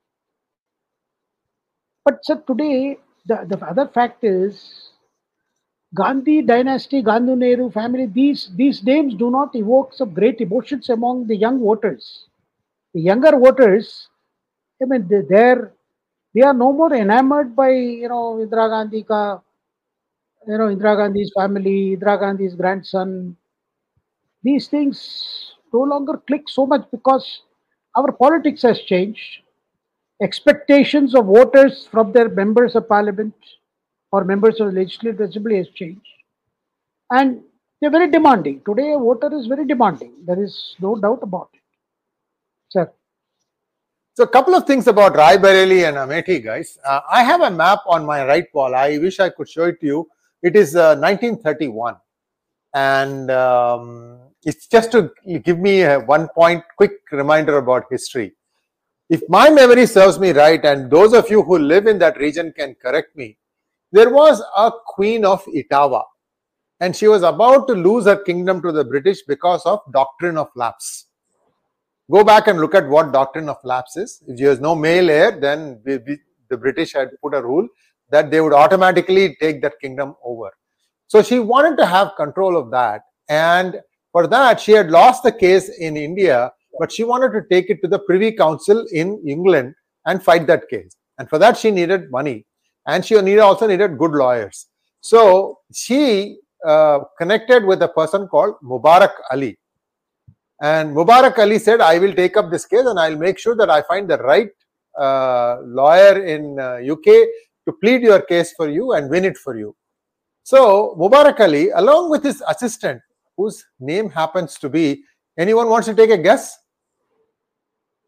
But sir, today the, the other fact is Gandhi dynasty, Gandhi Nehru family, these, these names do not evoke some great emotions among the young voters. The younger voters, I mean, they, they're, they are no more enamored by, you know, Indira Gandhi ka, you know, Indira Gandhi's family, Indira Gandhi's grandson. These things no longer click so much because our politics has changed. Expectations of voters from their members of parliament or members of the legislative assembly has changed. And they're very demanding. Today, a voter is very demanding. There is no doubt about it. Sir. So a couple of things about Raebareli and Amethi, guys. Uh, I have a map on my right wall. I wish I could show it to you. It is uh, nineteen thirty-one. And um, it's just to give me a one point quick reminder about history. If my memory serves me right, and those of you who live in that region can correct me, there was a queen of Etawah, and she was about to lose her kingdom to the British because of doctrine of lapse. Go back and look at what doctrine of lapse is. If there is no male heir, then we, we, the British had put a rule that they would automatically take that kingdom over. So she wanted to have control of that, and for that she had lost the case in India, but she wanted to take it to the Privy Council in England and fight that case. And for that she needed money, and she needed, also needed good lawyers. So she uh, connected with a person called Mubarak Ali. And Mubarak Ali said, I will take up this case and I'll make sure that I find the right uh, lawyer in uh, U K to plead your case for you and win it for you. So Mubarak Ali, along with his assistant, whose name happens to be, anyone wants to take a guess?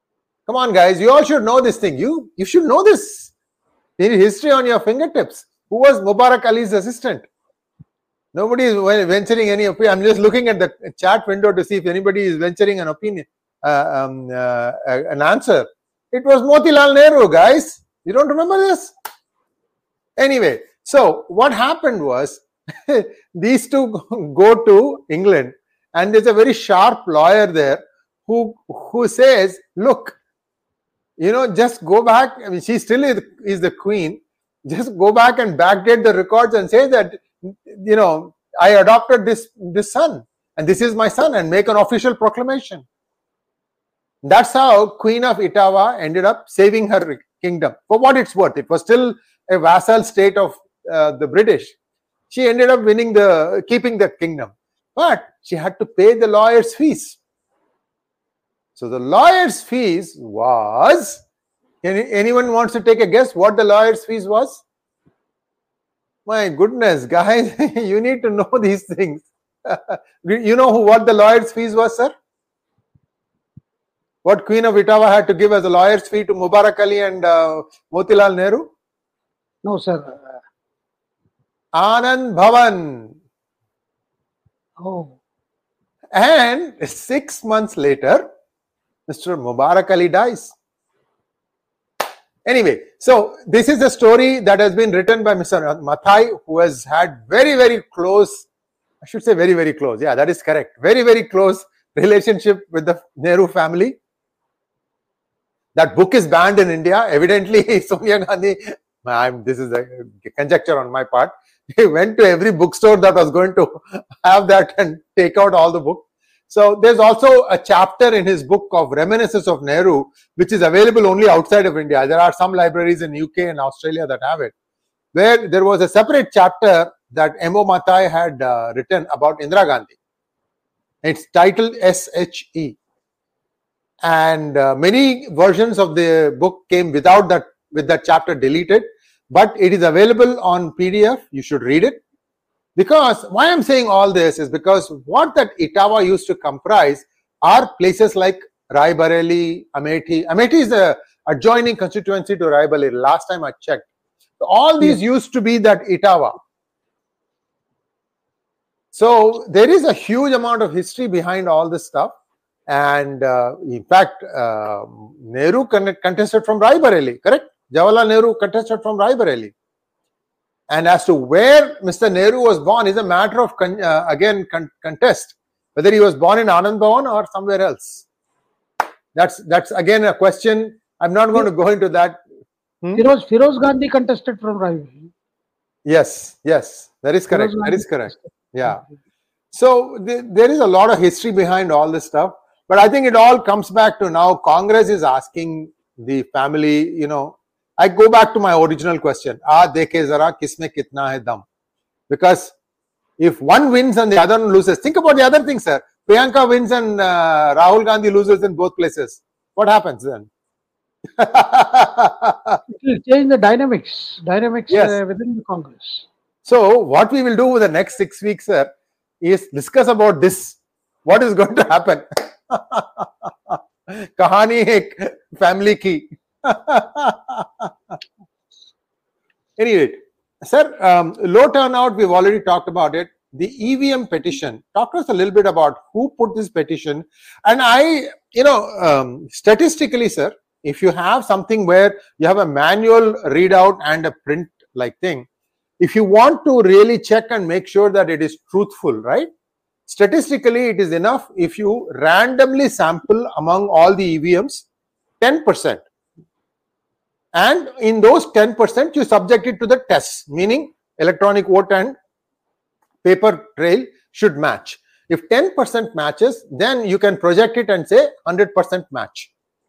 Come on, guys, you all should know this thing. You you should know this. History on your fingertips. Who was Mubarak Ali's assistant? Nobody is venturing any opinion. I'm just looking at the chat window to see if anybody is venturing an opinion, uh, um, uh, an answer. It was Motilal Nehru, guys. You don't remember this? Anyway, so what happened was these two go to England, and there's a very sharp lawyer there who who says, look, you know, just go back. I mean, she still is, is the queen. Just go back and backdate the records and say that, you know, I adopted this this son, and this is my son, and make an official proclamation. That's how Queen of Etawah ended up saving her kingdom. For what it's worth, it was still a vassal state of uh, the British. She ended up winning the keeping the kingdom, but she had to pay the lawyer's fees. So the lawyer's fees was, any, anyone wants to take a guess what the lawyer's fees was? My goodness, guys, you need to know these things. You know who, what the lawyer's fees was, sir? What Queen of Etawah had to give as a lawyer's fee to Mubarak Ali and uh, Motilal Nehru? No, sir. Anand Bhavan. Oh. And six months later, Mister Mubarak Ali dies. Anyway, so this is a story that has been written by Mister Mathai, who has had very, very close, I should say very, very close. Yeah, that is correct. Very, very close relationship with the Nehru family. That book is banned in India. Evidently, Sonia Gandhi, I'm, this is a conjecture on my part, he went to every bookstore that was going to have that and take out all the book. So there's also a chapter in his book of Reminiscences of Nehru, which is available only outside of India. There are some libraries in U K and Australia that have it, where there was a separate chapter that M O Mathai had uh, written about Indira Gandhi. It's titled S H E. And uh, many versions of the book came without that, with that chapter deleted, but it is available on P D F. You should read it. Because why I'm saying all this is because what that Etawah used to comprise are places like Rai Bareli, Amethi. Amethi is the adjoining constituency to Rai Bareli. Last time I checked, so all these yeah. used to be that Etawah. So there is a huge amount of history behind all this stuff. And uh, in fact, uh, Nehru contested from Rai Bareli, correct? Jawaharlal Nehru contested from Rai Bareli. And as to where Mister Nehru was born is a matter of, con uh, again, con contest. Whether he was born in Anand Bhavan or somewhere else. That's, that's again a question. I'm not going to go into that. Hmm? Firoz, Firoz Gandhi contested from Rai Bareli. Yes, yes, that is correct. That is correct. Yeah. So th there is a lot of history behind all this stuff. But I think it all comes back to now Congress is asking the family, you know, I go back to my original question. Ah, dekhe zara kisme kitna hai dam. Because if one wins and the other one loses, think about the other thing, sir. Priyanka wins and uh, Rahul Gandhi loses in both places. What happens then? It will change the dynamics, dynamics yes. uh, within the Congress. So what we will do with the next six weeks, sir, is discuss about this. What is going to happen? Kahani ek family ki. Anyway, sir, um, low turnout, we've already talked about it. The E V M petition, talk to us a little bit about who put this petition. And I, you know, um, statistically, sir, if you have something where you have a manual readout and a print like thing, if you want to really check and make sure that it is truthful, right? Statistically, it is enough if you randomly sample among all the E V Ms ten percent. And in those ten percent, you subject it to the tests, meaning electronic vote and paper trail should match. If ten percent matches, then you can project it and say one hundred percent match.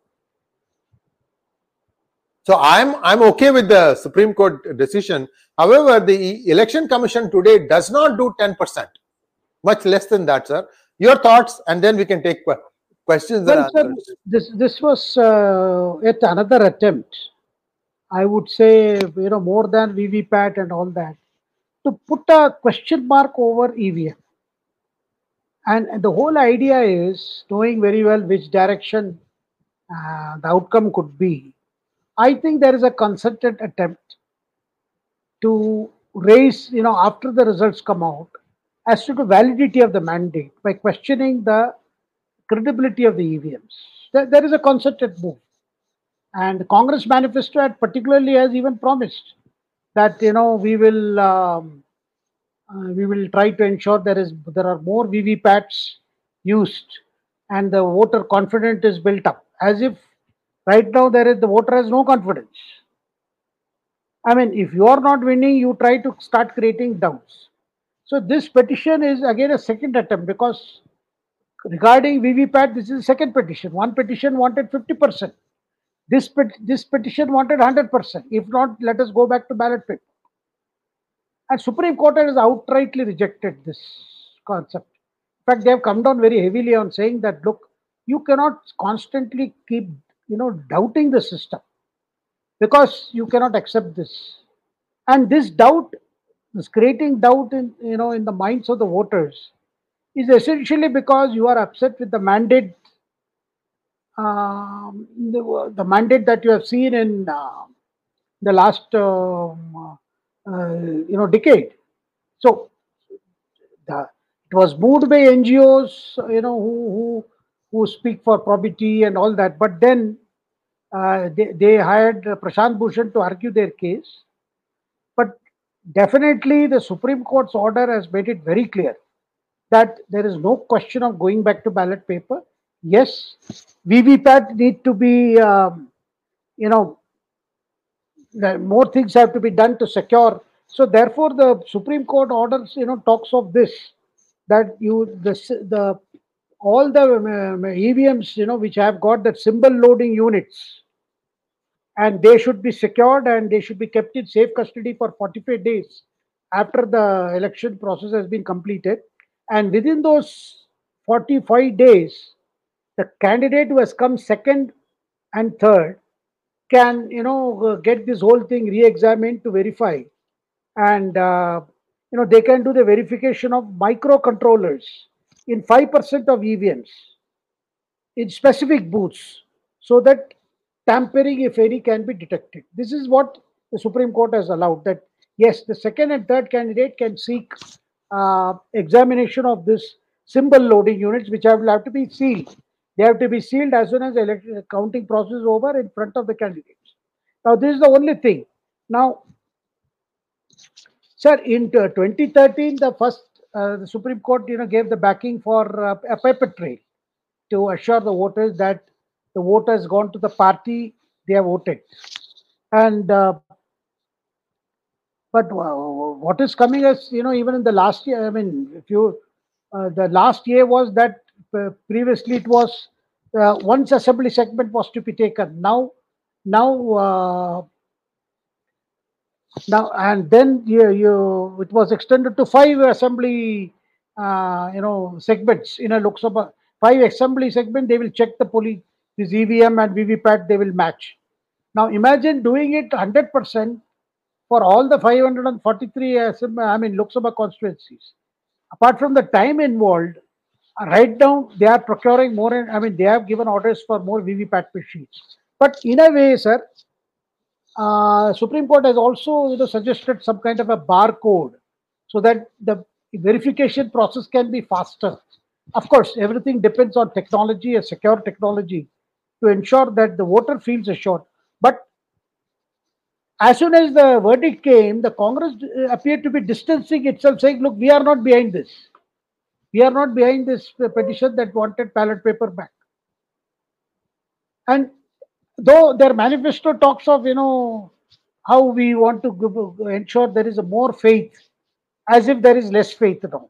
So I'm, I'm okay with the Supreme Court decision. However, the Election Commission today does not do ten percent. Much less than that, sir. Your thoughts, and then we can take questions well, and answers. Sir, this, this was uh, yet another attempt, I would say, you know, more than V V P A T and all that, to put a question mark over E V M. And, and the whole idea is knowing very well which direction uh, the outcome could be. I think there is a concerted attempt to raise, you know, after the results come out, as to the validity of the mandate by questioning the credibility of the E V Ms. There, there is a concerted move. And the Congress manifesto had particularly has even promised that, you know, we will um, uh, we will try to ensure there is there are more V V Pats used and the voter confidence is built up. As if right now there is the voter has no confidence. I mean, if you are not winning, you try to start creating doubts. So this petition is again a second attempt, because regarding V V Pat, this is the second petition. One petition wanted fifty percent. This pet, this petition wanted one hundred percent. If not, let us go back to ballot paper. And Supreme Court has outrightly rejected this concept. In fact, they have come down very heavily on saying that, look, you cannot constantly keep, you know, doubting the system, because you cannot accept this. And this doubt, this creating doubt in, you know, in the minds of the voters, is essentially because you are upset with the mandate, um, the, the mandate that you have seen in uh, the last um, uh, you know decade. So the, it was moved by N G Os, you know, who who who speak for probity and all that. But then uh, they, they hired Prashant Bhushan to argue their case. But definitely, the Supreme Court's order has made it very clear that there is no question of going back to ballot paper. Yes, V V Pat need to be, um, you know, more things have to be done to secure. So therefore, the Supreme Court orders, you know, talks of this, that you the the all the um, E V Ms, you know, which have got that symbol loading units, and they should be secured and they should be kept in safe custody for forty-five days after the election process has been completed. And within those forty-five days, the candidate who has come second and third can, you know, uh, get this whole thing re-examined to verify. And, uh, you know, they can do the verification of microcontrollers in five percent of E V Ms in specific booths, so that tampering, if any, can be detected. This is what the Supreme Court has allowed, that yes, the second and third candidate can seek uh, examination of this symbol loading units, which have, will have to be sealed. They have to be sealed as soon as the election, counting process is over, in front of the candidates. Now, this is the only thing. Now, sir, in twenty thirteen, the first uh, the Supreme Court, you know, gave the backing for uh, a paper trail to assure the voters that the vote has gone to the party they have voted. And uh, but uh, what is coming as, you know, even in the last year, I mean, if you uh, the last year was that uh, previously it was uh, once assembly segment was to be taken. Now, now, uh, now, and then you, you it was extended to five assembly, uh, you know, segments in a Lok Sabha. Five assembly segment, they will check the police, this E V M and V V Pat, they will match. Now imagine doing it one hundred percent for all the five hundred forty-three, I mean, Lok Sabha constituencies. Apart from the time involved, right now they are procuring more, and I mean, they have given orders for more V V Pat machines. But in a way, sir, uh, Supreme Court has also, you know, suggested some kind of a barcode, so that the verification process can be faster. Of course, everything depends on technology, a secure technology, to ensure that the voter feels assured. But as soon as the verdict came, the Congress uh, appeared to be distancing itself, saying, look, we are not behind this. We are not behind this petition that wanted ballot paper back. And though their manifesto talks of, you know, how we want to ensure there is a more faith, as if there is less faith now.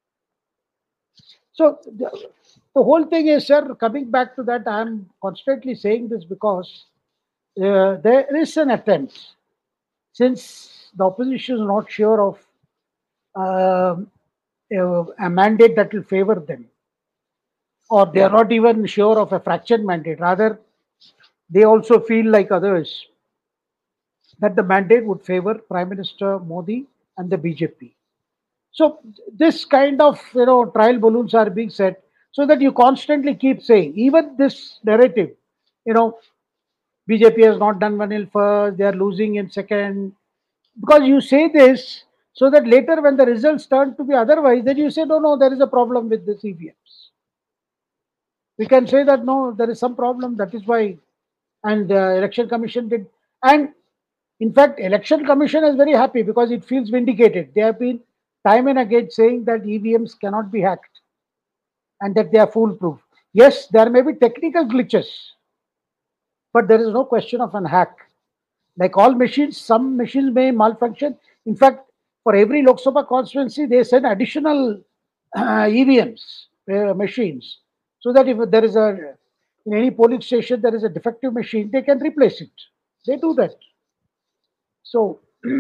So the, the whole thing is, sir, coming back to that, I am constantly saying this because uh, there is an attempt, since the opposition is not sure of uh, a, a mandate that will favor them, or they are not even sure of a fractured mandate. Rather, they also feel like others that the mandate would favor Prime Minister Modi and the B J P. So this kind of, you know, trial balloons are being set, so that you constantly keep saying, even this narrative you know, B J P has not done well in first, they are losing in second. Because you say this so that later when the results turn to be otherwise, then you say, no, no, there is a problem with the E V Ms. We can say that, no, there is some problem, that is why. And the election commission did. And in fact, election commission is very happy because it feels vindicated. They have been time and again saying that E V Ms cannot be hacked and that they are foolproof. Yes, there may be technical glitches, but there is no question of an hack. Like all machines, some machines may malfunction. In fact, for every Lok Sabha constituency, they send additional uh, E V Ms, uh, machines, so that if there is a, in any polling station, there is a defective machine, they can replace it. They do that. So,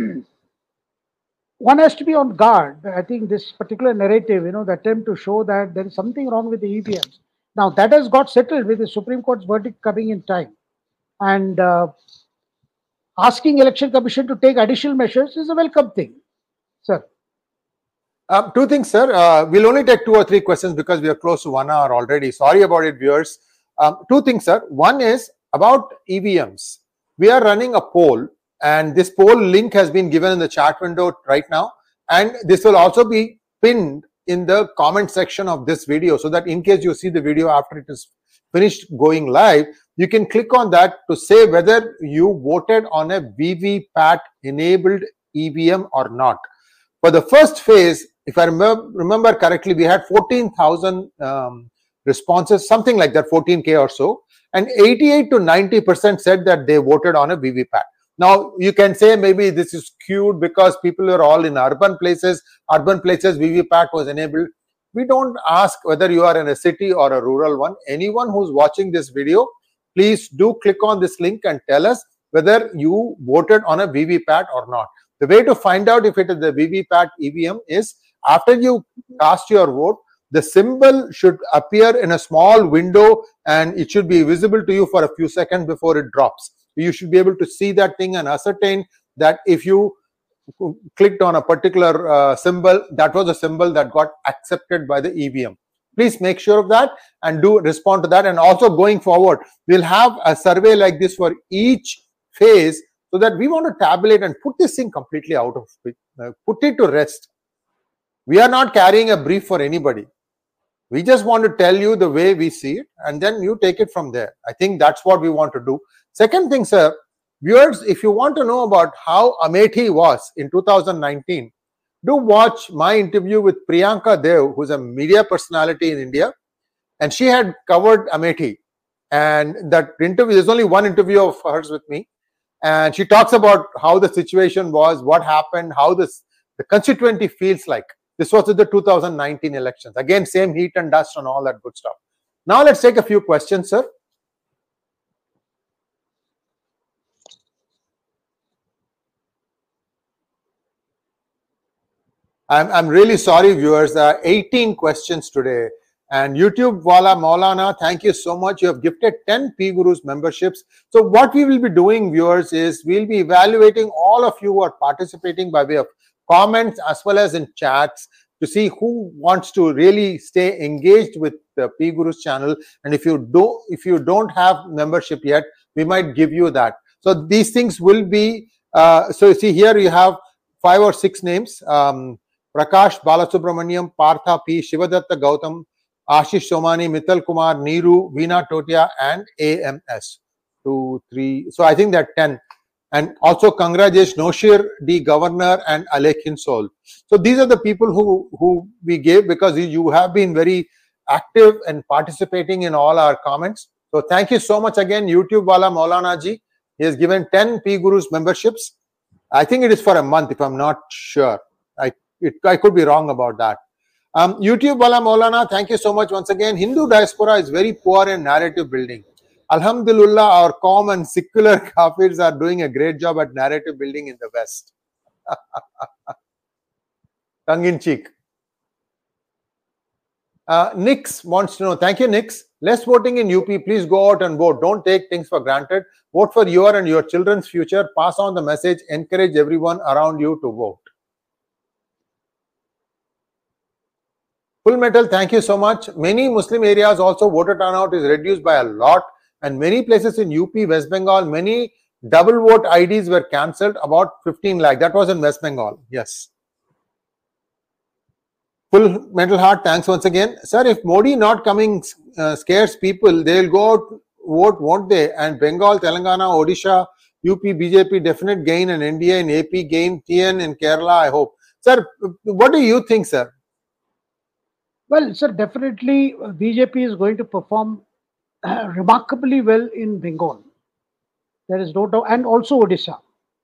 one has to be on guard. I think this particular narrative, you know, the attempt to show that there is something wrong with the E V Ms. Now, that has got settled with the Supreme Court's verdict coming in time. And uh, asking Election Commission to take additional measures is a welcome thing. Sir. Um, two things, sir. Uh, we'll only take two or three questions because we are close to one hour already. Sorry about it, viewers. Um, two things, sir. One is about E V Ms. We are running a poll, and this poll link has been given in the chat window right now. And this will also be pinned in the comment section of this video, so that in case you see the video after it is finished going live, you can click on that to say whether you voted on a V V P A T enabled E V M or not. For the first phase, if I remember, remember correctly, we had fourteen thousand um, responses, something like that, fourteen K or so, and eighty-eight to ninety percent said that they voted on a V V P A T. Now, you can say maybe this is skewed because people are all in urban places, urban places V V P A T was enabled. We don't ask whether you are in a city or a rural one. Anyone who's watching this video, please do click on this link and tell us whether you voted on a V V P A T or not. The way to find out if it is the V V P A T E V M is after you cast your vote, the symbol should appear in a small window and it should be visible to you for a few seconds before it drops. You should be able to see that thing and ascertain that if you clicked on a particular uh, symbol, that was a symbol that got accepted by the E V M. Please make sure of that and do respond to that. And also going forward, we'll have a survey like this for each phase so that we want to tabulate and put this thing completely out of it, uh, put it to rest. We are not carrying a brief for anybody. We just want to tell you the way we see it and then you take it from there. I think that's what we want to do. Second thing, sir, viewers, if you want to know about how Amethi was in two thousand nineteen, do watch my interview with Priyanka Dev, who's a media personality in India, and she had covered Amethi. And that interview, there's only one interview of hers with me, and she talks about how the situation was, what happened, how this the constituency feels like. This was at the two thousand nineteen elections. Again, same heat and dust and all that good stuff. Now let's take a few questions, sir. I'm, I'm really sorry, viewers. There are eighteen questions today. And YouTube Wala Maulana, thank you so much. You have gifted ten P Gurus memberships. So what we will be doing, viewers, is we'll be evaluating all of you who are participating by way of comments as well as in chats to see who wants to really stay engaged with the P Gurus channel. And if you do, if you don't have membership yet, we might give you that. So these things will be. Uh, so you see here you have five or six names. Um, Prakash Balasubramaniam, Partha P, Shivadatta Gautam, Ashish Somani, Mittal Kumar, Neeru, Veena Totia, and A M S. Two, three. So I think that ten. And also congratulations, Noshir D. Governor and Alekhin Sol. So these are the people who, who we gave because you have been very active and participating in all our comments. So thank you so much again, YouTube Wala Maulana ji. He has given ten P Gurus memberships. I think it is for a month, if I'm not sure. I, it, I could be wrong about that. Um, YouTube Wala Maulana, thank you so much once again. Hindu diaspora is very poor in narrative building. Alhamdulillah, our Qawm and secular Kafirs are doing a great job at narrative building in the West. Tongue in cheek. Uh, Nix wants to know, thank you, Nix. Less voting in U P. Please go out and vote. Don't take things for granted. Vote for your and your children's future. Pass on the message. Encourage everyone around you to vote. Full Metal, thank you so much. Many Muslim areas also voter turnout is reduced by a lot. and many places in U P, West Bengal, many double vote I Ds were cancelled, about fifteen lakh. That was in West Bengal. Yes. Full Metal Heart, thanks once again. Sir, if Modi not coming uh, scares people, they will go out vote, won't they? And Bengal, Telangana, Odisha, U P, B J P, definite gain, and N D A in A P gain, T N in Kerala, I hope. Sir, what do you think, sir? Well, sir, definitely uh, B J P is going to perform uh, remarkably well in Bengal. There is no doubt, and also Odisha.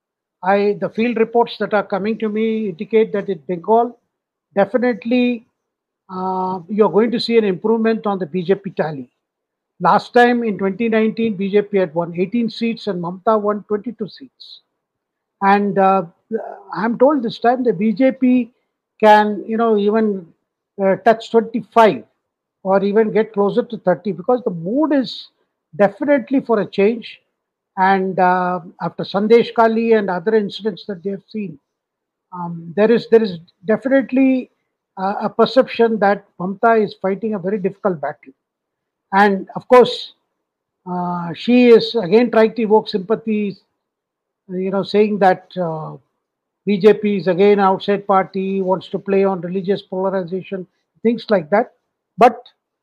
I the field reports that are coming to me indicate that in Bengal, definitely uh, you are going to see an improvement on the B J P tally. Last time in twenty nineteen, B J P had won eighteen seats and Mamta won twenty-two seats. And uh, I'm told this time the B J P can, you know, even uh, touch twenty-five or even get closer to thirty, because the mood is definitely for a change. And uh, after Sandesh Kali and other incidents that they have seen, um, there is there is definitely uh, a perception that Mamta is fighting a very difficult battle. And of course, uh, she is again trying to evoke sympathy, you know, saying that uh, B J P is again an outside party, wants to play on religious polarization, things like that. But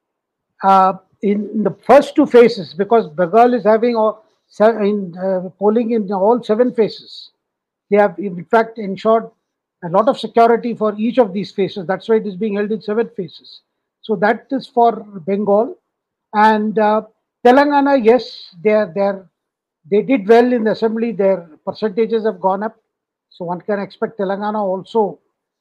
uh, in, in the first two phases, because Bengal is having all, in uh, polling in all seven phases, they have in fact ensured a lot of security for each of these phases. That's why it is being held in seven phases. So that is for Bengal. And uh, Telangana, yes, they are there. They did well in the assembly. Their percentages have gone up, so one can expect Telangana also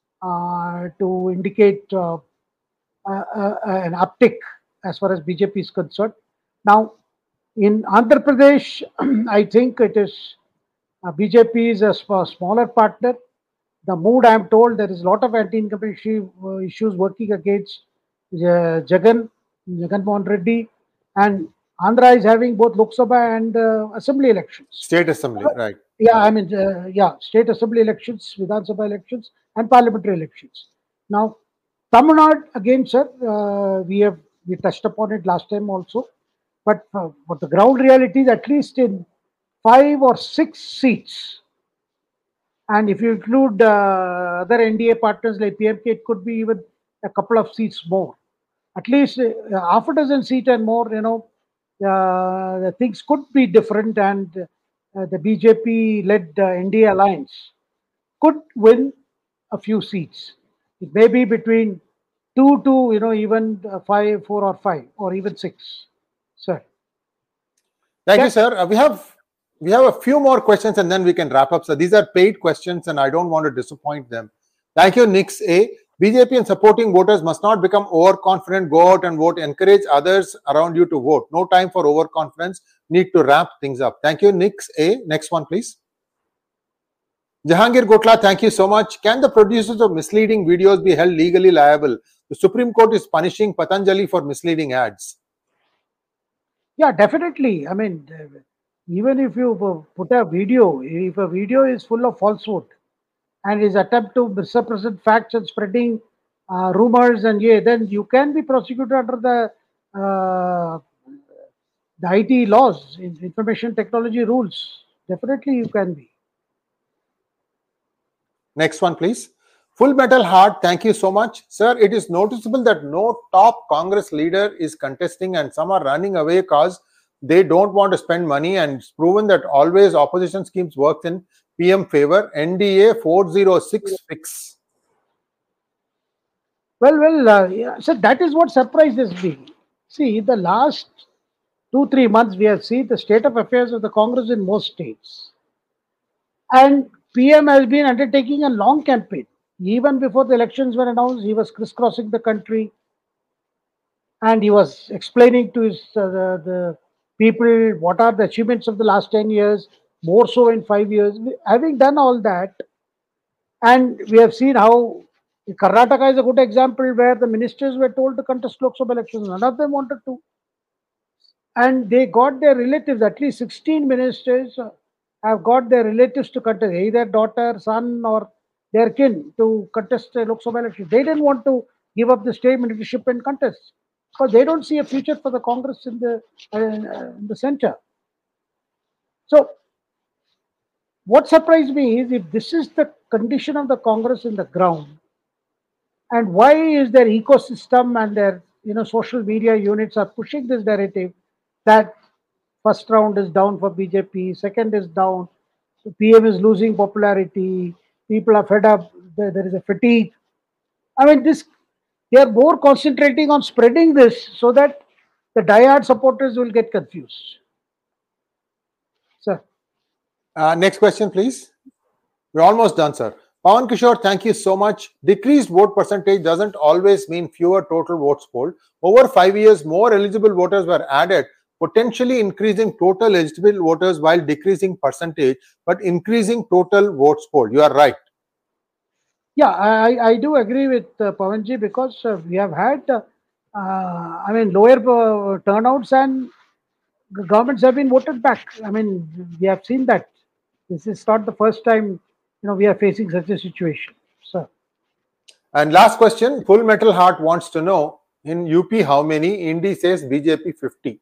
uh, to indicate uh, uh, uh, an uptick as far as B J P is concerned. Now, in Andhra Pradesh, I think it is uh, B J P is a smaller partner. The mood, I am told, there is a lot of anti-incumbency uh, issues working against uh, Jagan, Jagan Mohan Reddy, and Andhra is having both Lok Sabha and uh, assembly elections. State assembly, uh, right. Yeah, I mean, uh, yeah, state assembly elections, Vidhan Sabha elections, and parliamentary elections. Now, Tamil Nadu, again, sir, uh, we have we touched upon it last time also, but uh, but the ground reality is at least in five or six seats, and if you include uh, other N D A partners like P M K, it could be even a couple of seats more. At least uh, half a dozen seats and more, you know, uh, the things could be different, and uh, the B J P-led uh, N D A alliance could win a few seats. It may be between two to, you know, even uh, five, four or five, or even six. Sir. Thank yes. you, sir. Uh, we have we have a few more questions and then we can wrap up. So these are paid questions and I don't want to disappoint them. Thank you, Nix A. B J P and supporting voters must not become overconfident. Go out and vote. Encourage others around you to vote. No time for overconfidence. Need to wrap things up. Thank you, Nix A. Next one, please. Jahangir Gotla, thank you so much. Can the producers of misleading videos be held legally liable? The Supreme Court is punishing Patanjali for misleading ads. Yeah, definitely. I mean, even if you put a video, if a video is full of falsehood and is attempt to misrepresent facts and spreading uh, rumors, and yeah, then you can be prosecuted under the uh, the I T laws, information technology rules. Definitely, you can be. Next one, please. Full Metal Heart, thank you so much. Sir, it is noticeable that no top Congress leader is contesting and some are running away because they don't want to spend money, and it's proven that always opposition schemes work in P M favor. N D A four oh six fix. Well, well, uh, yeah, so that is what surprises me. See, the last two, three months, we have seen the state of affairs of the Congress in most states. And P M has been undertaking a long campaign. Even before the elections were announced, he was crisscrossing the country. And he was explaining to his, uh, the, the people what are the achievements of the last ten years, more so in five years. Having done all that, and we have seen how Karnataka is a good example where the ministers were told to contest Lok Sabha elections. None of them wanted to. And they got their relatives, at least sixteen ministers have got their relatives to contest, either daughter, son, or their kin to contest the Lok Sabha election. They didn't want to give up the state ministership and contest. But they don't see a future for the Congress in the uh, in the center. So, what surprised me is if this is the condition of the Congress in the ground, and why is their ecosystem and their you know social media units are pushing this narrative that first round is down for B J P, second is down, the P M is losing popularity, people are fed up, there, there is a fatigue. I mean, this they are more concentrating on spreading this so that the diehard supporters will get confused. Sir. Uh, next question, please. We're almost done, sir. Pawan Kishore, thank you so much. Decreased vote percentage doesn't always mean fewer total votes polled. Over five years, more eligible voters were added, potentially increasing total eligible voters while decreasing percentage, but increasing total votes polled. You are right. Yeah, I, I do agree with uh, Pawanji because uh, we have had, uh, uh, I mean, lower uh, turnouts and governments have been voted back. I mean, we have seen that. This is not the first time, you know, we are facing such a situation. So. And last question, Full Metal Heart wants to know, in U P, how many? Indy says B J P fifty.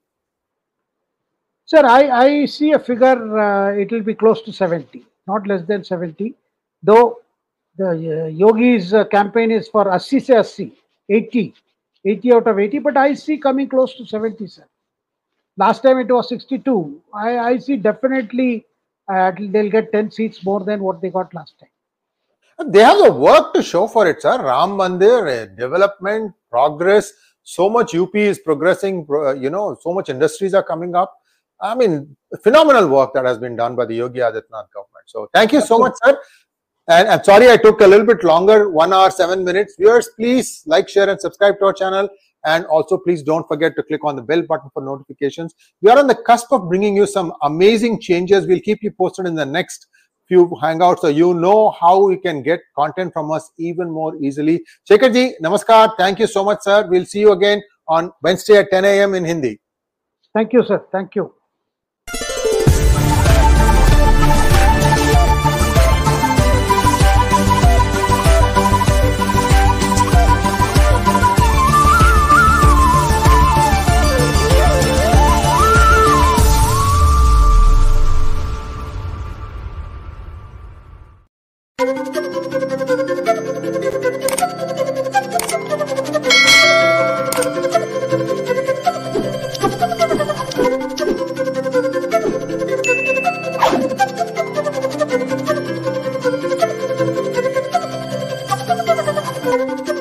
Sir, I, I see a figure, uh, it will be close to seventy, not less than seventy. Though the uh, Yogi's uh, campaign is for eighty se eighty, eighty, eighty out of eighty, but I see coming close to seventy, sir. Last time it was sixty-two. I, I see definitely uh, they'll get ten seats more than what they got last time. They have the work to show for it, sir. Ram Mandir, development, progress. So much U P is progressing, you know, so much industries are coming up. I mean, phenomenal work that has been done by the Yogi Adityanath government. So thank you so much, sir. And I'm sorry I took a little bit longer, one hour, seven minutes. Viewers, please like, share, and subscribe to our channel. And also, please don't forget to click on the bell button for notifications. We are on the cusp of bringing you some amazing changes. We'll keep you posted in the next few hangouts so you know how you can get content from us even more easily. Shekharji, namaskar. Thank you so much, sir. We'll see you again on Wednesday at ten A M in Hindi. Thank you, sir. Thank you. Thank you.